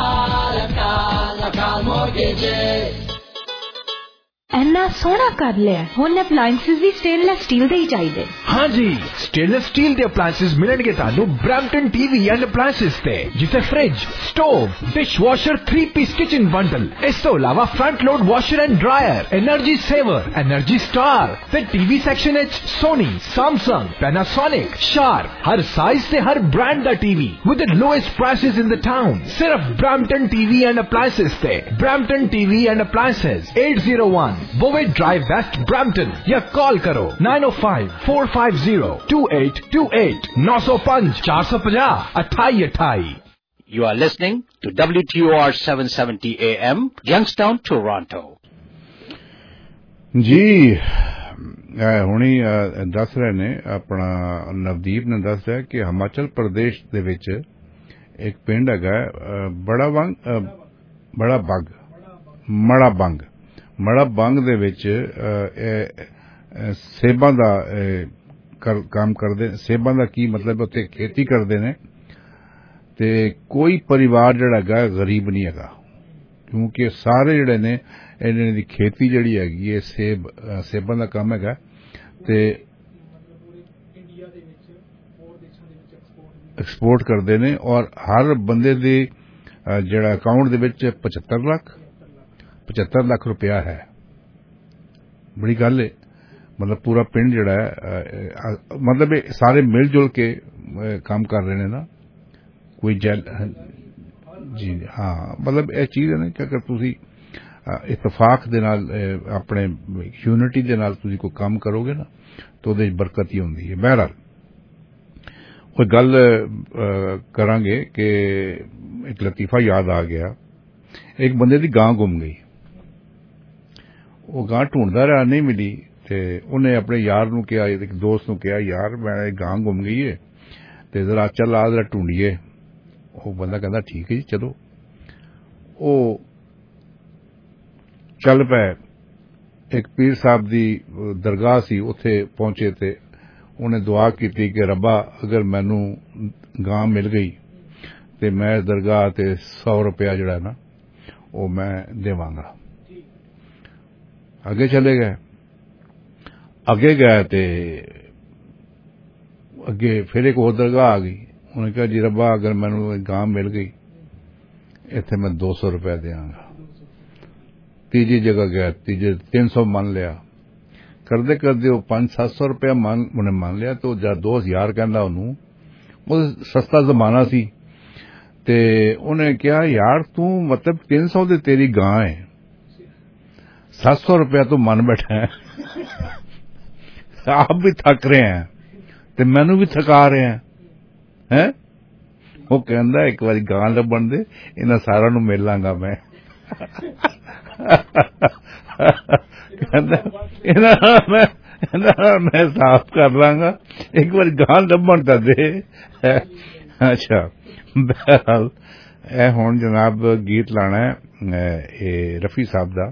Akal mortgages. ਇੰਨਾ ਸੋਹਣਾ ਕਰ ਲਿਆ। ਹੁਣ ਅਪਲਾਈਐਂਸਸ ਵੀ ਸਟੇਨਲੈਸ ਸਟੀਲ ਦੇ ਹੀ ਚਾਹੀਦੇ। हाँ जी, स्टेनलेस स्टील के अप्लायंसेस मिलेंगे तानू ब्रैम्पटन टीवी एंड अप्लायंसेस ते, जिथे फ्रिज, स्टोव, डिश वॉशर, 3-पीस किचन बंडल, इस तो अलावा front load washer and dryer, energy saver, energy star ते TV section which Sony, Samsung, Panasonic, Sharp, हर साइज ते हर ब्रांड दा TV with the lowest prices in the town. सिर्फ ब्रैम्पटन टीवी एंड अप्लायंसेस ते। Brampton TV and appliances 801 बोवेट drive west Brampton, या call करो 905-450-2828 905 450 2828। You are listening to WTOR 770 AM, Youngstown, Toronto. जी ਹੁਣੀ ਦੱਸ ਰਹੇ ਨੇ, ਆਪਣਾ ਨਵਦੀਪ ਨੇ ਦੱਸ ਰਿਹਾ ਕਿ ਹਿਮਾਚਲ ਪ੍ਰਦੇਸ਼ ਦੇ ਵਿੱਚ ਇੱਕ ਪਿੰਡ ਹੈਗਾ ਮੜਾ ਬੰਗ ਦੇ ਵਿੱਚ ਸੇਬਾਂ ਦਾ ਕੰਮ ਕਰਦੇ। ਸੇਬਾਂ ਦਾ ਕੀ ਮਤਲਬ, ਉੱਥੇ ਖੇਤੀ ਕਰਦੇ ਨੇ ਤੇ ਕੋਈ ਪਰਿਵਾਰ ਜਿਹੜਾ ਹੈਗਾ ਗਰੀਬ ਨਹੀਂ ਹੈਗਾ, ਕਿਉਂਕਿ ਸਾਰੇ ਜਿਹੜੇ ਨੇ ਇਹਨਾਂ ਦੀ ਖੇਤੀ ਜਿਹੜੀ ਹੈਗੀ ਹੈ ਸੇਬਾਂ ਦਾ ਕੰਮ ਹੈਗਾ ਤੇ ਐਕਸਪੋਰਟ ਕਰਦੇ ਨੇ। ਔਰ ਹਰ ਬੰਦੇ ਦੇ ਜਿਹੜਾ ਅਕਾਊਂਟ ਦੇ ਵਿੱਚ 75 ਲੱਖ ਰੁਪਇਆ ਹੈ। ਬੜੀ ਗੱਲ ਹੈ। ਮਤਲਬ ਪੂਰਾ ਪਿੰਡ ਜਿਹੜਾ ਹੈ, ਮਤਲਬ ਇਹ ਸਾਰੇ ਮਿਲ ਜੁਲ ਕੇ ਕੰਮ ਕਰ ਰਹੇ ਨੇ ਨਾ, ਕੋਈ ਜੀ ਹਾਂ, ਮਤਲਬ ਇਹ ਚੀਜ਼ ਹੈ ਨਾ ਕਿ ਅਗਰ ਤੁਸੀਂ ਇਤਫਾਕ ਦੇ ਨਾਲ ਆਪਣੇ ਯੂਨਿਟੀ ਦੇ ਨਾਲ ਤੁਸੀਂ ਕੋਈ ਕੰਮ ਕਰੋਗੇ ਨਾ ਤਾਂ ਉਹਦੇ 'ਚ ਬਰਕਤ ਹੀ ਹੁੰਦੀ ਹੈ। ਬਹਰਹਾਲ ਕੋਈ ਗੱਲ ਕਰਾਂਗੇ ਕਿ ਇੱਕ ਲਤੀਫਾ ਯਾਦ ਆ ਗਿਆ। ਇੱਕ ਬੰਦੇ ਦੀ ਗਾਂ ਗੁੰਮ ਗਈ। ਉਹ ਗਾਂ ਢੂੰਡਦਾ ਰਿਹਾ, ਨਹੀਂ ਮਿਲੀ ਤੇ ਉਹਨੇ ਆਪਣੇ ਯਾਰ ਨੂੰ ਕਿਹਾ, ਇੱਕ ਦੋਸਤ ਨੂੰ ਕਿਹਾ, ਯਾਰ ਮੈਂ ਗਾਂ ਗੁੰਮ ਗਈ ਹੈ ਤੇ ਜ਼ਰਾ ਚੱਲ ਆ ਜ਼ਰਾ ਢੂੰਡੀਏ। ਉਹ ਬੰਦਾ ਕਹਿੰਦਾ ਠੀਕ ਹੈ ਜੀ ਚਲੋ। ਉਹ ਚੱਲ ਪਏ। ਇੱਕ ਪੀਰ ਸਾਹਿਬ ਦੀ ਦਰਗਾਹ ਸੀ, ਉੱਥੇ ਪਹੁੰਚੇ ਤੇ ਉਹਨੇ ਦੁਆ ਕੀਤੀ ਕਿ ਰੱਬਾ ਅਗਰ ਮੈਨੂੰ ਗਾਂ ਮਿਲ ਗਈ ਤੇ ਮੈਂ ਦਰਗਾਹ ਤੇ 100 ਰੁਪਇਆ ਜਿਹੜਾ ਨਾ ਉਹ ਮੈਂ ਦੇਵਾਂਗਾ। ਅੱਗੇ ਚਲੇ ਗਏ। ਅੱਗੇ ਗਏ ਤੇ ਅੱਗੇ ਫਿਰ ਇੱਕ ਹੋਰ ਦਰਗਾਹ ਆ ਗਈ। ਉਹਨੇ ਕਿਹਾ ਜੀ ਰੱਬਾ ਅਗਰ ਮੈਨੂੰ ਗਾਂ ਮਿਲ ਗਈ ਇੱਥੇ ਮੈਂ 200 ਰੁਪਇਆ ਦੇਵਾਂਗਾ। ਤੀਜੀ ਜਗ੍ਹਾ ਗਿਆ, ਤੀਜੇ 300 ਮੰਨ ਲਿਆ। ਕਰਦੇ ਕਰਦੇ ਉਹ 500-700 ਰੁਪਇਆ ਉਹਨੇ ਮੰਨ ਲਿਆ। ਤੇ ਉਹ ਜਦ 2000 ਕਹਿੰਦਾ ਉਹਨੂੰ, ਉਹ ਸਸਤਾ ਜ਼ਮਾਨਾ ਸੀ ਤੇ ਉਹਨੇ ਕਿਹਾ ਯਾਰ ਤੂੰ ਮਤਲਬ 300 ਦੀ ਤੇਰੀ ਗਾਂ ਹੈ, 700 ਰੁਪਇਆ ਤੂੰ ਮੰਨ ਬੈਠਾ ਹੈ, ਆਪ ਵੀ ਥੱਕ ਰਹੇ ਹੈ ਤੇ ਮੈਨੂੰ ਵੀ ਥਕਾ ਰਹੇ ਹੈ। ਉਹ ਕਹਿੰਦਾ ਇੱਕ ਵਾਰੀ ਗਾਂ ਲੱਭਣ ਦੇ, ਇਹਨਾਂ ਸਾਰਿਆਂ ਨੂੰ ਮਿਲ ਲਾਂਗਾ ਮੈਂ। ਕਹਿੰਦਾ ਇਹਨਾਂ ਮੈਂ ਸਾਫ਼ ਕਰ ਲਾਂਗਾ, ਇੱਕ ਵਾਰੀ ਗਾਂ ਲੱਭਣ ਤਾਂ ਦੇ। ਅੱਛਾ, ਬਹਰਹਾਲ ਇਹ ਹੁਣ ਜਨਾਬ ਗੀਤ ਲਾਣਾ ਹੈ ਇਹ ਰਫੀ ਸਾਹਿਬ ਦਾ,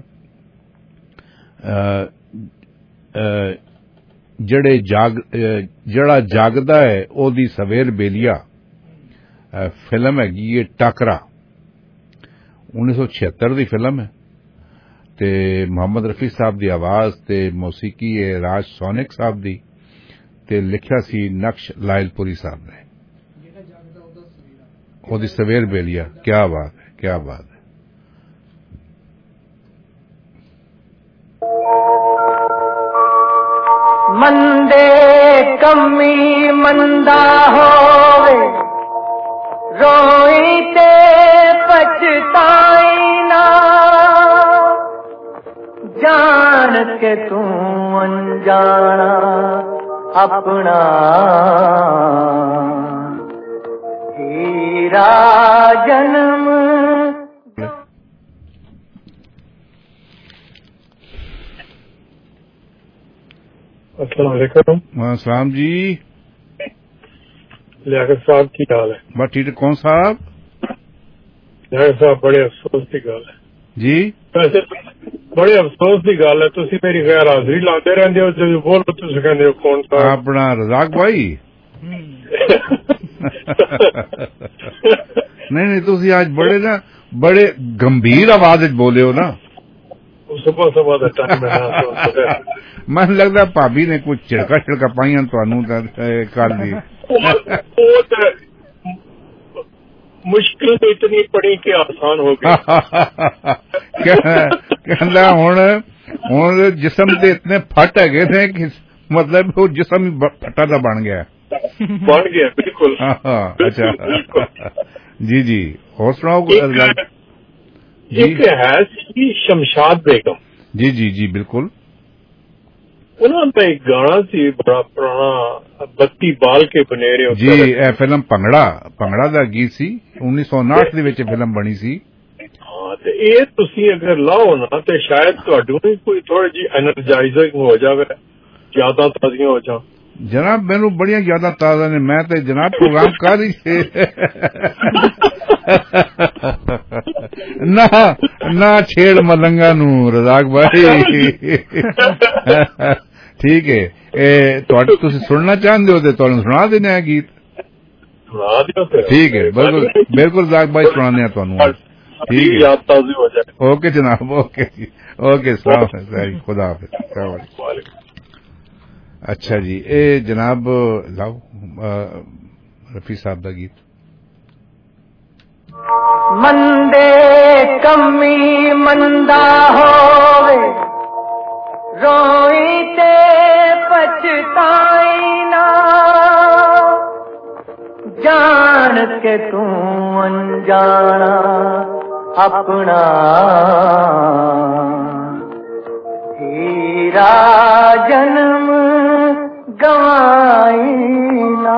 ਜਿਹੜਾ ਜਾਗਦਾ ਹੈ ਉਹਦੀ ਸਵੇਰ ਬੇਲੀਆ। ਫਿਲਮ ਹੈਗੀ ਹੈ ਟਾਕਰਾ, 1976 ਦੀ ਫਿਲਮ ਹੈ ਤੇ ਮੁਹੰਮਦ ਰਫੀ ਸਾਹਿਬ ਦੀ ਆਵਾਜ਼ ਤੇ ਮੌਸੀਕੀ ਹੈ ਰਾਜ ਸੋਨਿਕ ਸਾਹਿਬ ਦੀ ਤੇ ਲਿਖਿਆ ਸੀ ਨਕਸ਼ ਲਾਇਲਪੁਰੀ ਸਾਹਿਬ ਨੇ। ਉਹਦੀ ਸਵੇਰ ਬੇਲੀਆ, ਕਿਆ ਬਾਤ ਹੈ, ਕਿਆ ਬਾਤ ਹੈ। ਮੰਦੇ ਕੰਮੀ ਮੰਦਾ ਹੋਵੇ, ਰੋਈ ਤੇ ਪਛਤਾਈ ਨਾ, ਜਾਣ ਕੇ ਤੂੰ ਅਣਜਾਣਾ ਆਪਣਾ ਹੀਰਾ ਜਨਮ। अस्सलाम सलाम जी। लियाकत साहब की हाल है? बस ठीक है। कौन साहब? लियाकत साहब बड़े अफसोस की गल है जी। वैसे बड़े अफसोस की गल है, तुसी मेरी गैर हाजिरी लाते रहंदे हो, जब बोलो तुसी कहंदे हो कौन साहब? अपना रजाक भाई। नहीं तुसी आज बड़े गंभीर आवाज च बोले हो ना। सुबह सुबह का टाइम है। मन लगता भाभी ने कुछ छिड़का पाइया तुहानू कल दी। मुश्किल तो इतनी पड़ी कि आसान हो गई। कहना हुण जिस्म दे इतने फट है थे कि मतलब वो जिस्म ही फटा सा बन गया। बिल्कुल। अच्छा जी जी, और सुनाओ। एक है शमशाद बेगम। जी जी जी बिल्कुल। उन्होंने एक गाना सी बड़ा पुराना, बत्ती बाल के बनेरे जी, ए फिल्म भंगड़ा दा गीत सी 1959 दे विच फिल्म बनी सी। हाँ, ते ये तुसी अगर लाओ ना ते शायद तुहाडू भी कोई थोड़ी जी एनर्जाइजिंग हो जावे, यादां ताज़ियां हो जान। जनाब मैनू बड़ियां यादां ताज़ा ने, मैं ते जनाब प्रोग्राम कर ही ना छेड़ मलंगा नू रजाक भाई। ठीक है, तुसी सुनना चाहते हो तो सुना देने हैं गीत। सुना दियो। ठीक है, बिल्कुल रजाक भाई सुनाने हैं तुहानू। ठीक है, याद ताज़ी हो जाए। ओके जनाब, ओके जी, ओके सलाम, खुदा हाफिज़। अच्छा जी, ए जनाब लाओ रफी साहब का गीत। मंदे कमी मंदा होवे, रोई ते पछताई ना, जान के तू अनजाना अपना हीरा जन्म गवाई ना,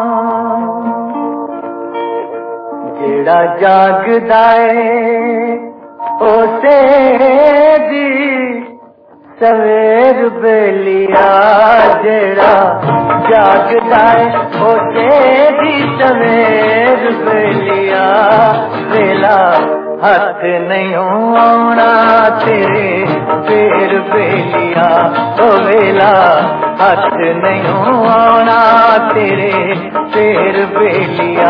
जेड़ा जागदा है उसे दी सवेर बेलिया, जेड़ा जागदा है उसे दी सवेर बेलिया, वेला हथ नहीं आना तेरे फेर बेलिया, ओ वेला हथ नहीं आना तेरे फेर बेलिया।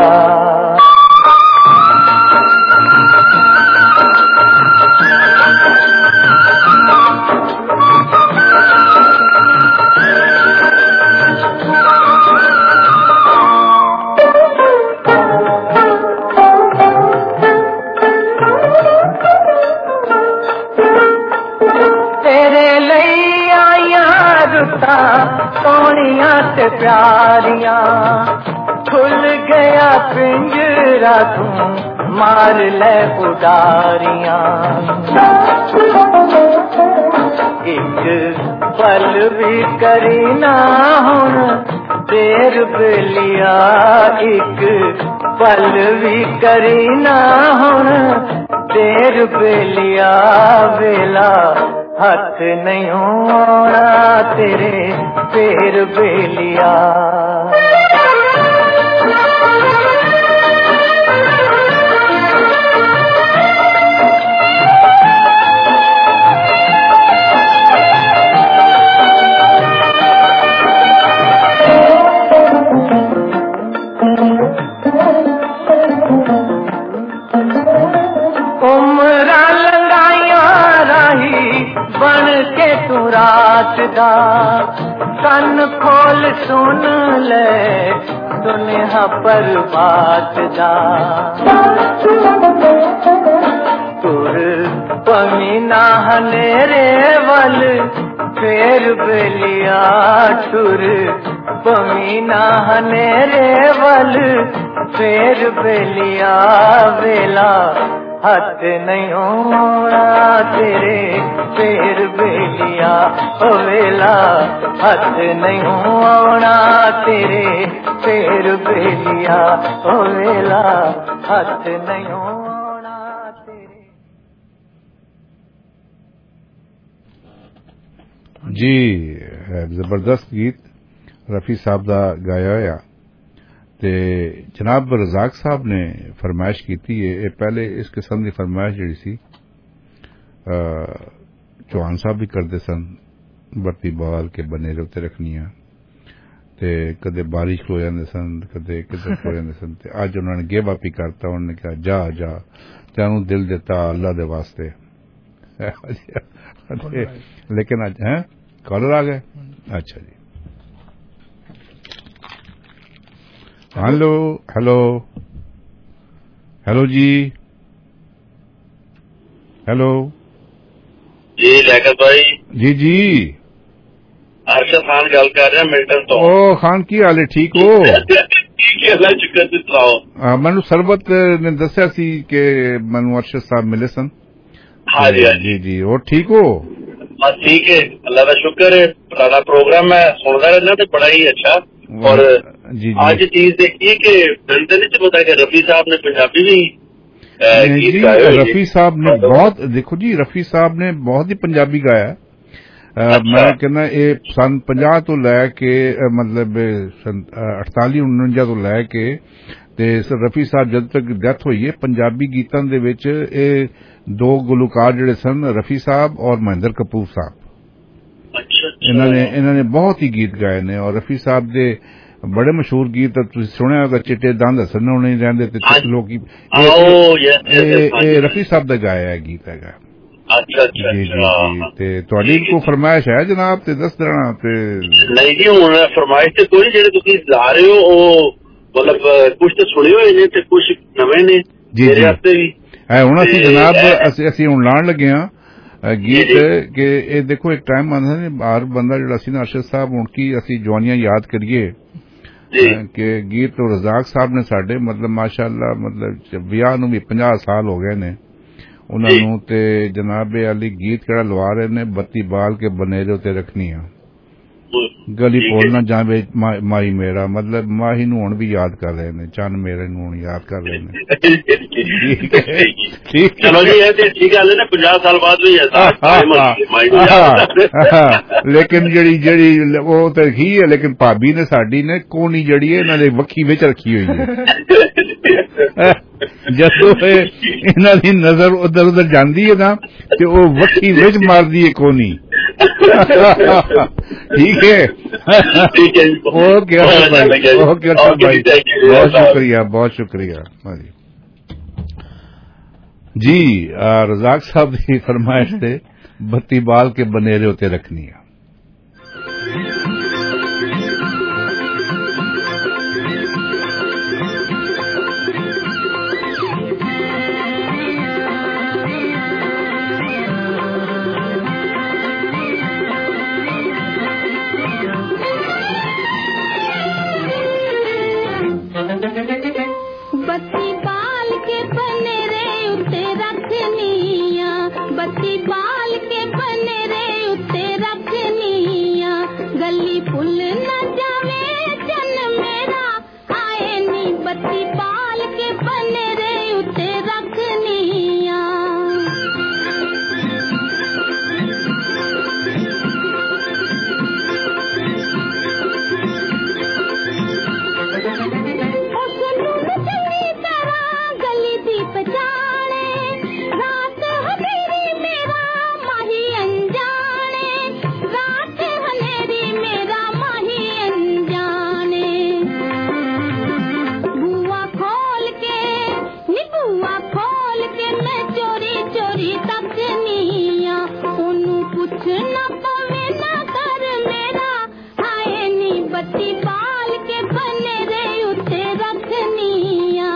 सोनिया ते प्यारियां खुल गया पिंजरा, तू मार ले उडारियां, एक पल भी करी ना हुन देर बेलिया, एक पल भी करी ना हुन देर बेलिया, वेला हथ नहीं आना तेरे फेर बेलिया। बन के तू रात दा कन खोल सुन ले दुनिया पर बात दा, तुर पमीना हनेरे वल फेर बेलिया, तुर पमीना हनेरे वल फेर बेलिया, वेला हथ नहीं होना तेरे फेर बेलिया, ओ वेला हथ नहीं होना तेरे फेर बेलिया, ओ वेला हथ नहीं होना तेरे। जी जबरदस्त गीत रफी साहब दा गाया होया ते जनाब रजाक साहब ने फरमाइश की थी। ये पहले इस किस्म की फरमाइश जी सी चौहान साहब भी करते सन, बत्ती बाल के बनेरे उत्ते रखनियां ते कदे बारिश हो जाते सन, कदे किधर हो जाते सन। ते अज उन्होंने गिव अप ही करता, उन्होंने कहा जा जा तेनू दिल दिता अल्लाह दे वास्ते। लेकिन अज है कॉलर आ गए। अच्छा जी, हेलो हेलो हेलो जी, हेलो जी लियाकत भाई। जी जी अरशद खान गल कर रहा मिल्टन तो। ओ खान की हाल है, ठीक हो? मैनू सरबत ने दसिया सी कि मैनू अरशद साहब मिले सन। हाँ जी हाँ जी जी, और ठीक हो? बस ठीक है, अल्लाह का शुक्र है। पुराना प्रोग्राम है सुनता रहना तो बड़ा ही अच्छा। और जी आज चीज देखिए कि मैंने नहीं पता कि रफी साहब ने पंजाबी भी जी, रफी साहब ने बहुत, देखो जी रफी साहब ने बहुत ही पंजाबी गाया। मैं कहना ये सन 50 तो लैके मतलब 48-49 तो लैके ते रफी साहब जद तक डेथ हुई है पंजाबी गीतां दे विच ये दो गुलकार जिहड़े सन रफी साहब और महेंद्र कपूर साहब। इन्होंने बहुत ही गीत गाए ने और रफी साहब दे बड़े मशहूर गीत तुसीं सुनिया होगा, चिट्टे दंद हसन नहीं रहंदे ते लोग रफी साहब दा गाया है गीत है। अच्छा अच्छा जी जी जी, ते तुहाडी को फरमाइश है जनाब ते दस देना ते नहीं जी हुण फरमाइश ते कोई जेहड़े तुसीं ला रहे हो ओ मतलब कुछ तो सुने हुए ने ते कुछ नवे ने मेरे वास्ते भी है। हुण असीं जनाब असीं हुण लाण लगे हां गीत के ये देखो एक टाइम आंदा ने हर बंदा जिहड़ा सी ना अरशद साहब उनकी असीं जवानियां याद करिए कि गीत तो रजाक साहब ने साडे मतलब माशाअल्लाह मतलब विआह नूं भी 50 साल हो गए ने उन्होंने ते जनाबे अली गीत केड़ा लवा रहे ने बत्ती बाल के बनेरे उते रखनियां गली बोलना जावे माही मेरा मतलब माही नूं हुण भी याद कर रहे ने, चन मेरे नूं याद कर रहे ने। चलो जी ये ठीक गल है ना 50 साल बाद भी ऐसा लेकिन जेड़ी जेड़ी वो तो ही है, लेकिन भाभी ने साडी ने कोनी जड़ी है इन्हां दे वक्खी विच रखी हुई है। जदों इन्हां दी नजर उधर उधर जांदी है ना ते ओ वक्खी विच मारदी है कोनी। ठीक है ओके भाई, ओके भाई, बहुत शुक्रिया जी। रजाक साहब की फरमाइश से बत्ती बाल के बनेरे उते रखनी है। बत्ती बाल के बनेरे उते रखनिया, बत्ती बाल के बनेरे उते रखनिया, गली पुल न जावे चन मेरा आए नी बत्ती बाल के बनेरे उते रखनिया। बत्ती बाल के बनेरे उते रखनिया।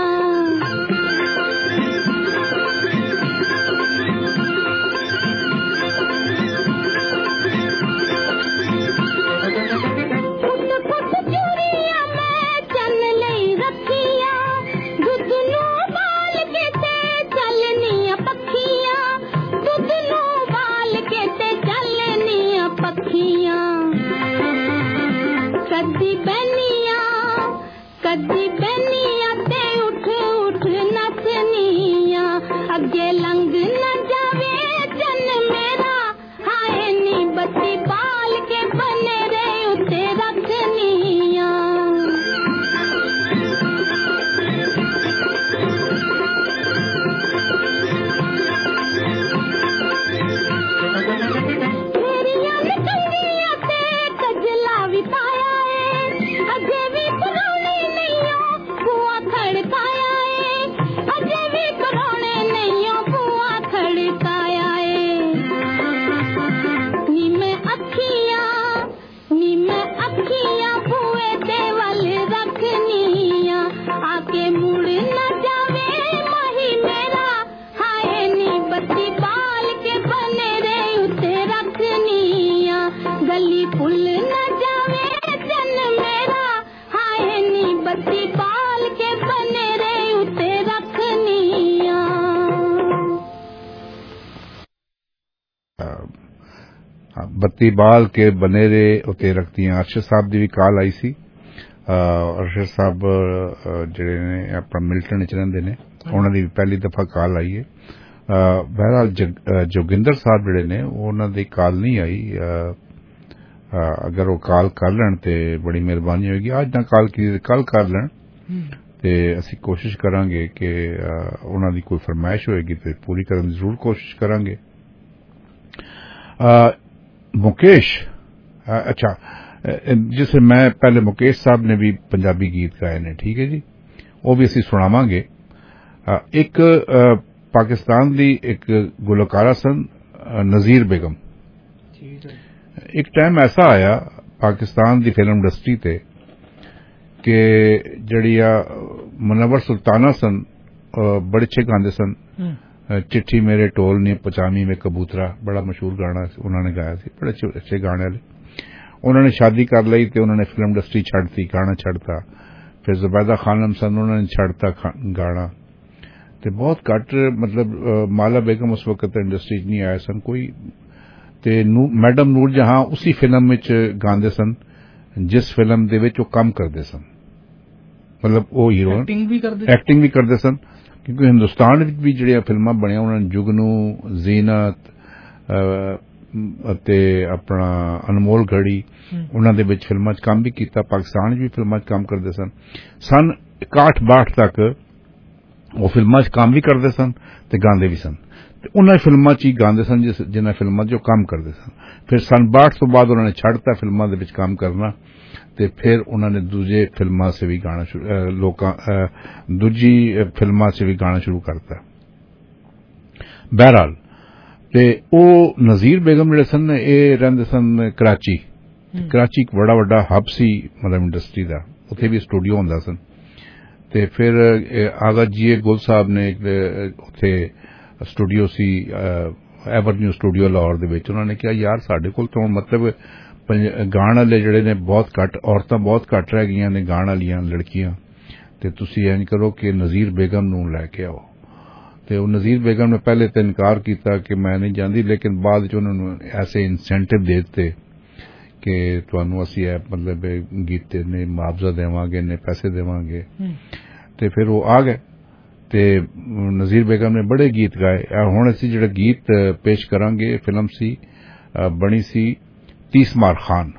फुट चूड़िया मैं चन लई रखिया, दुध नू बाल के ते चलनिया पखिया, दुध नू बाल के ते चलनिया पखिया। कदी बनिया ते उठ उठ नचनिया, अगे लंग न जावे चन मेरा हाय नी बत्ती बाल के बने रत्ती बाल के बनेरे उते रखदियां अरशद साहब दी भी कॉल आई सी। अरशद साहब जिहड़े ने अपना मिल्टन च रहिंदे ने उन्हां दी पहली दफा कॉल आई है। बहरहाल जोगिंदर साहब जिहड़े ने उन्हां दी कॉल नहीं आई। अगर वो कॉल कर लैण ते बड़ी मेहरबानी होगी। अज ना कॉल की कल कर लैण ते असीं कोशिश करांगे कि उन्हां दी कोई फरमाइश होएगी तो पूरी करन दी जरूर कोशिश करांगे। मुकेश अच्छा जिसे मैं पहले मुकेश साहब ने भी पंजाबी गीत गाए ने, ठीक है जी, वो भी असीं सुणावांगे। एक पाकिस्तान दी एक गुलकारा सन नज़ीर बेगम। एक टाइम ऐसा आया पाकिस्तान दी फिल्म इंडस्ट्री ते कि जड़िया मुनव्वर सुल्ताना सन बड़े अच्छे गांदे सन। चिट्ठी मेरे टोल ने पचामी में कबूतरा बड़ा मशहूर गाना उन्होंने गाया सी, बड़े अच्छे गाने वाले। उन्होंने शादी कर ली तो उन्होंने फिल्म इंडस्ट्री छड़ती, गाना छड़ता। फिर जुबैदा खानम सन उन्होंने छड़ता गाना ते बहुत घट, मतलब माला बेगम उस वक्त इंडस्ट्री नहीं आए सन कोई ते मैडम नूर जहां उसी फिल्म विच गांदे सन जिस फिल्म दे विच वो काम करदे सन, मतलब वो हीरो एक्टिंग भी करदे सन। क्योंकि हिंदुस्तान विच भी जिहड़ियां फिल्मां बणियां उन्होंने जुगनू, जीनत ते अपना अनमोल घड़ी उन्हां दे विच फिल्मां च काम भी कीता। पाकिस्तान भी फिल्मां च काम करदे सन। सन 61-62 तक वो फिल्मां च काम भी करदे सन ते गांदे भी सन। उन्हां फिल्मां च ही गांदे सन जिन्हां फिल्मां च काम करदे सन। फिर सन 62 तो बाद उन्होंने छड़ता फिल्मां दे विच काम करना ते फिर उन्होंने दूजे फिल्मां से भी गाना दूजी फिल्मां से भी गाना शुरू करता। बहरहाल ते ओ नज़ीर बेगम जिहड़े सन ये रहिंदे सन कराची। कराची एक बड़ा वड्डा हब सी मतलब इंडस्ट्री दा, उत्थे भी स्टूडियो हुंदा सन। ते फिर आगा जी गुल साहब ने उत्थे स्टूडियो सी एवरन्यू स्टूडियो लाहौर दे विच। उन्होंने कहा यार साडे कोल तो मतलब गाण वाले जिहड़े ने बहुत घट, औरतां बहुत घट रह गईयां ने गाण वालियां लड़कियां, ते तुसीं इंज करो कि नज़ीर बेगम नूं लैके आओ। ते वो नज़ीर बेगम ने पहले तो इनकार किया कि मैं नहीं जाती, लेकिन बाद च उन्होंने ऐसे इंसेंटिव दे दिते कि तुहानूं असीं मतलब गीते ने मुआवजा देवांगे, ने पैसे देवांगे। ते फिर वो आ गए ते नज़ीर बेगम ने बड़े गीत गाए। हुण असीं जिहड़ा गीत पेश करांगे फिल्म सी बनी सी तीसमार खान।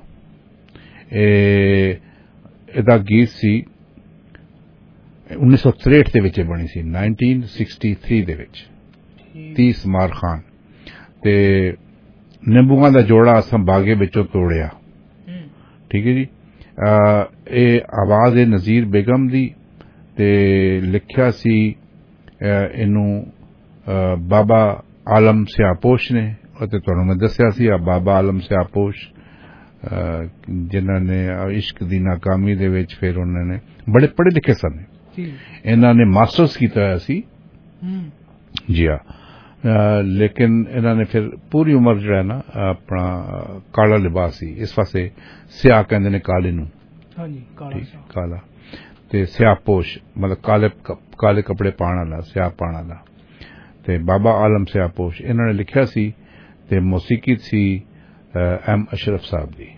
एदा गीत सी 1963 दे विच बनी सी, 1963 दे विच तीसमार खान। ते निंबूआं दा जोड़ा असां बागे विचों तोड़िया, ठीक है जी। ए आवाज है नज़ीर बेगम दी ते लिखिया सी इनू बाबा आलम सियापोश ने। ते तुहानूं मैं दस्सिया सी बाबा आलम सियापोश जिन्हां ने इश्क दी नाकामी दे विच फिर उन्होंने बड़े पढ़े लिखे सन। इन्हां ने मास्टर्स कीता होया सी जी हाँ, लेकिन इन्होंने फिर पूरी उम्र जो है ना अपना काला लिबास ही इस पासे स्याह कहते ने काले नूं, काला ते स्यापोश मतलब काले कपड़े पाने वाला, स्याह पाने वाला। ते बाबा आलम स्यापोश इन्होंने लिखिया सी ते मौसीकी सी एम अशरफ साहब दी।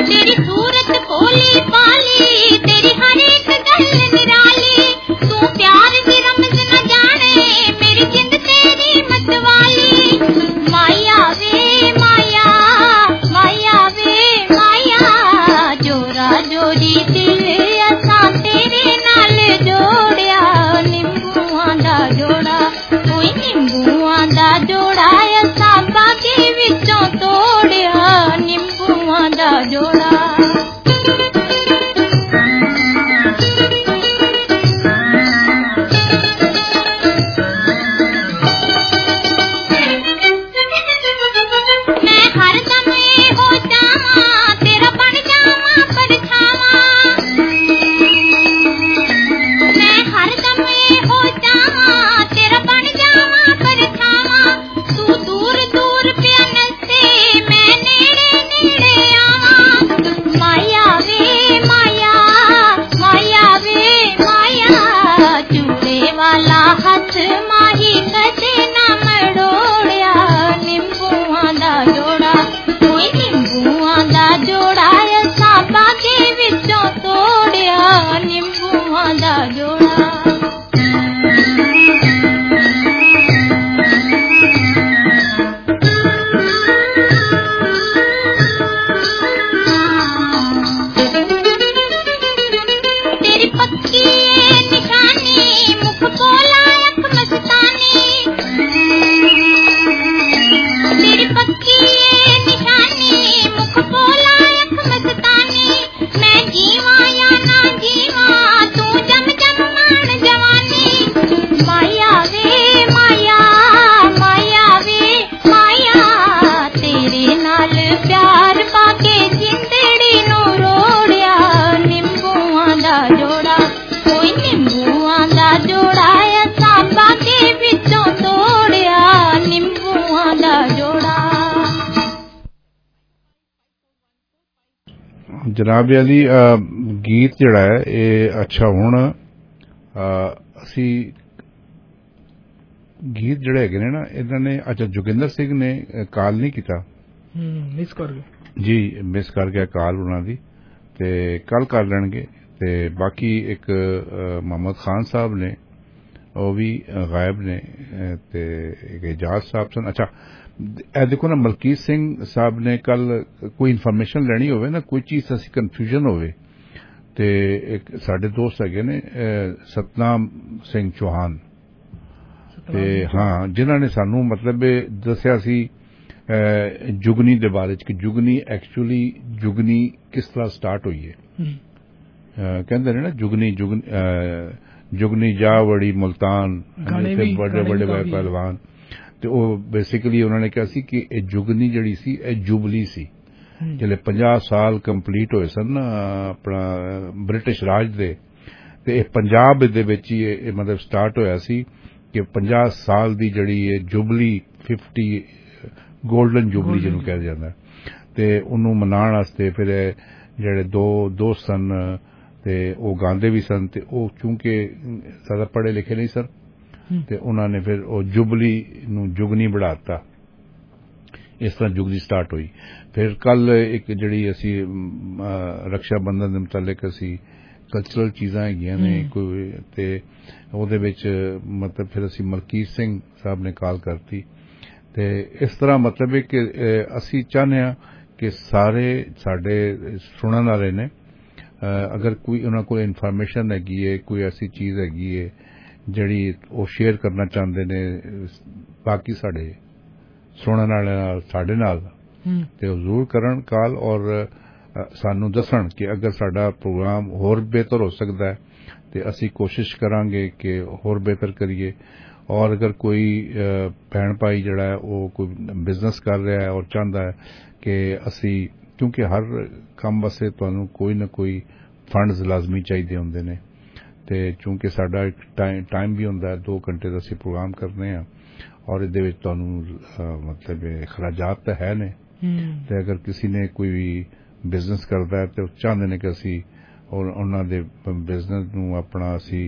सूरत कोली पाली तेरी हर एक गल निराली, तू प्यार जोड़ा। जनाब अली गीत जिहड़ा है ये अच्छा हुण असी गीत जिहड़े हैगे ने ना इन्हां ने अच्छा जोगिंदर सिंह ने कॉल नहीं कीता मिस कर गए जी मिस कर गया कॉल उन्हां दी ते कल कर लैणगे ते बाकी एक मोहम्मद खान साहब ने वो भी गायब ने ते एक एजाज साहब सन। अच्छा देखो ना मलकीत सिंह साहब ने कल कोई इन्फॉर्मेशन लैनी होवे ना कोई चीज असी कन्फ्यूजन होवे ते एक साडे दोस्त हैगे ने सतनाम सिंह चौहान ते हाँ जिन्हां ने सानू मतलब दस्सिया सी जुगनी दे बारे च कि जुगनी एक्चुअली जुगनी किस तरह स्टार्ट हुई है कहते ने ना जुगनी जा वड़ी मुल्तान बड़े बड़े पहलवान ते ओ बेसिकली उन्होंने कहा सी कि ए जुगनी जड़ी सी ए जुबली सी जिले 50 साल कंप्लीट होए सन ना अपना ब्रिटिश राज दे ते पंजाब दे विच ही मतलब स्टार्ट होया सी कि 50 साल दी जड़ी ए जुबली 50 गोल्डन जुबली जिन्हों कहा जाता ते उन्हों मनाण वास्ते फिर जेड़े दो दोस्त सन ते ओ गांदे भी सन ते ओ चूंकि ज्यादा पढ़े लिखे नहीं सन ते उन्होंने फिर ओ जुबली नू जुगनी बढ़ाता इस तरह जुगनी स्टार्ट हुई। फिर कल एक जड़ी असी रक्षा बंधन दे मुतालिक असी कल्चरल चीज़ां हैगियां ने कोई ते ओहदे विच मतलब फिर असी मलकीत सिंह साहब ने कॉल करती ते इस तरह मतलब है कि असी चाहने आ कि सारे साडे सुनने वाले ने अगर कोई उन्हां कोल इन्फॉर्मेशन हैगी है कोई ऐसी चीज़ हैगी है जड़ी वो शेयर करना चाहते ने बाकी साडे सुनने वाले नाल साडे नाल ते जरूर करन कॉल और सानू दसन कि अगर साडा प्रोग्राम होर बेहतर हो सकता है ते असी कोशिश करांगे कि होर बेहतर करिए। और अगर कोई भैन भाई जड़ा है वो कोई बिजनेस कर रहा है और चाहता है कि असी क्योंकि हर काम वास्ते तुहानू कोई ना कोई फंड्स लाजमी चाहिए होंदे ने ते चूंकि साडा टाइम भी होंदा है 2 घंटे दा असी प्रोग्राम करने हैं और इहदे विच तुहानू मतलब खराजात तो है ने ते अगर किसी ने कोई भी बिजनेस करता है तो चाहते ने कि असी और उन्हां दे बिजनेस नू अपना असी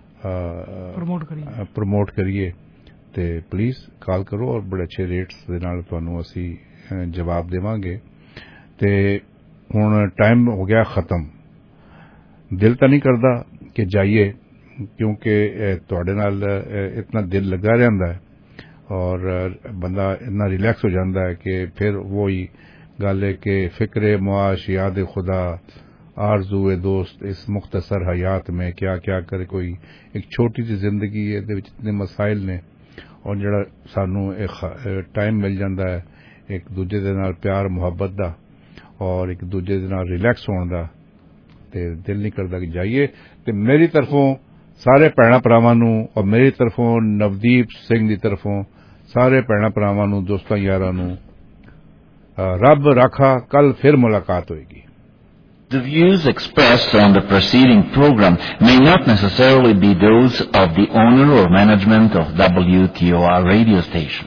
प्रमोट करिए ते प्लीज कॉल करो और बड़े अच्छे रेट्स दे नाल तुहानू असी जवाब देवांगे। ते हुण टाइम हो गया खत्म दिल तो नहीं करता कि जाइए क्योंकि तुहाडे नाल इतना दिल लगा रहिंदा है और बंदा इतना रिलैक्स हो जाता है कि फिर वही गल है कि फिक्रे मुआश याद खुदा आरज़ूए दोस्त इस मुख्तसर हयात में क्या क्या करे कोई एक छोटी सी जिंदगी है दे विच इतने मसाइल ने और जड़ा सानू एक टाइम मिल जाता है एक दूजे दे नाल प्यार मुहब्बत दा और एक दूजे दे नाल रिलैक्स होने दा ते दिल नहीं करता कि जाइए। ते मेरी तरफों सारे भैणा भरावां नू और मेरी तरफों नवदीप सिंह दी तरफों सारे भैणा भरावां नू दोस्तां यारां नू रब राखा कल फिर मुलाकात होएगी। The views expressed on the preceding program may not necessarily be those of the owner or management of WTOR radio station.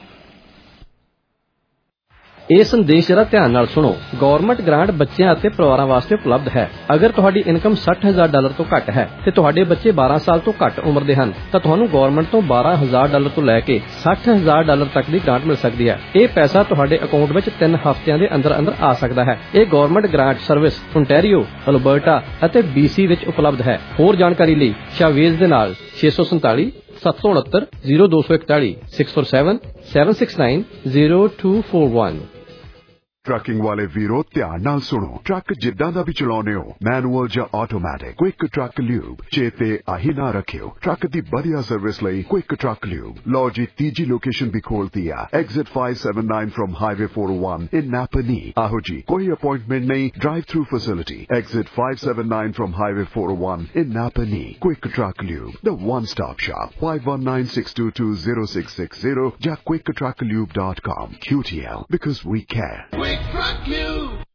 ਇਹ ਸੰਦੇਸ਼ ਜਰਾ ਧਿਆਨ ਨਾਲ ਸੁਣੋ। ਗਵਰਨਮੈਂਟ ਗ੍ਰਾਂਟ ਬੱਚਿਆਂ ਅਤੇ ਪਰਿਵਾਰਾਂ ਵਾਸਤੇ ਉਪਲਬਧ ਹੈ। ਅਗਰ ਤੁਹਾਡੀ ਇਨਕਮ $60,000 ਤੋਂ ਘੱਟ ਹੈ ਤੇ ਤੁਹਾਡੇ ਬੱਚੇ 12 ਸਾਲ ਤੋਂ ਘੱਟ ਉਮਰ ਦੇ ਹਨ ਤਾਂ ਤੁਹਾਨੂੰ ਗਵਰਨਮੈਂਟ ਤੋਂ $12,000 ਤੋਂ ਲੈ ਕੇ $60,000 ਤੱਕ ਦੀ ਗ੍ਰਾਂਟ ਮਿਲ ਸਕਦੀ ਹੈ। ਇਹ ਪੈਸਾ ਤੁਹਾਡੇ ਅਕਾਊਂਟ ਵਿੱਚ 3 ਹਫ਼ਤਿਆਂ ਦੇ ਅੰਦਰ ਆ ਸਕਦਾ ਹੈ। ਇਹ government grant service ontario, Alberta ਅਤੇ BC ਵਿੱਚ ਉਪਲਬਧ ਹੈ। ਹੋਰ ਜਾਣਕਾਰੀ ਲਈ ਸ਼ਾਵੇਜ਼ ਦੇ ਨਾਲ 647 769 0241 647 769 0241। ट्रकिंग वाले वीरो ध्यान नाल सुनो। ट्रक जिद्दां दा भी चलाउने हो मैनुअल या ऑटोमैटिक क्विक ट्रक ल्यूब चेते आही ना रखियो। ट्रक दी बढ़िया सर्विस लई क्विक ट्रक ल्यूब लो जी तीजी लोकेशन भी खोल दिया exit 579 from highway 401 in Napanee. आहो जी कोई अपॉइंटमेंट नहीं drive through facility exit 579 from highway 401 in Napanee. Quick truck lube the one stop shop 5196220660 या quicktrucklube.com QTL because we care।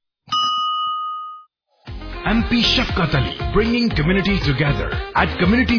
MP Shafqat Ali, bringing community together at Community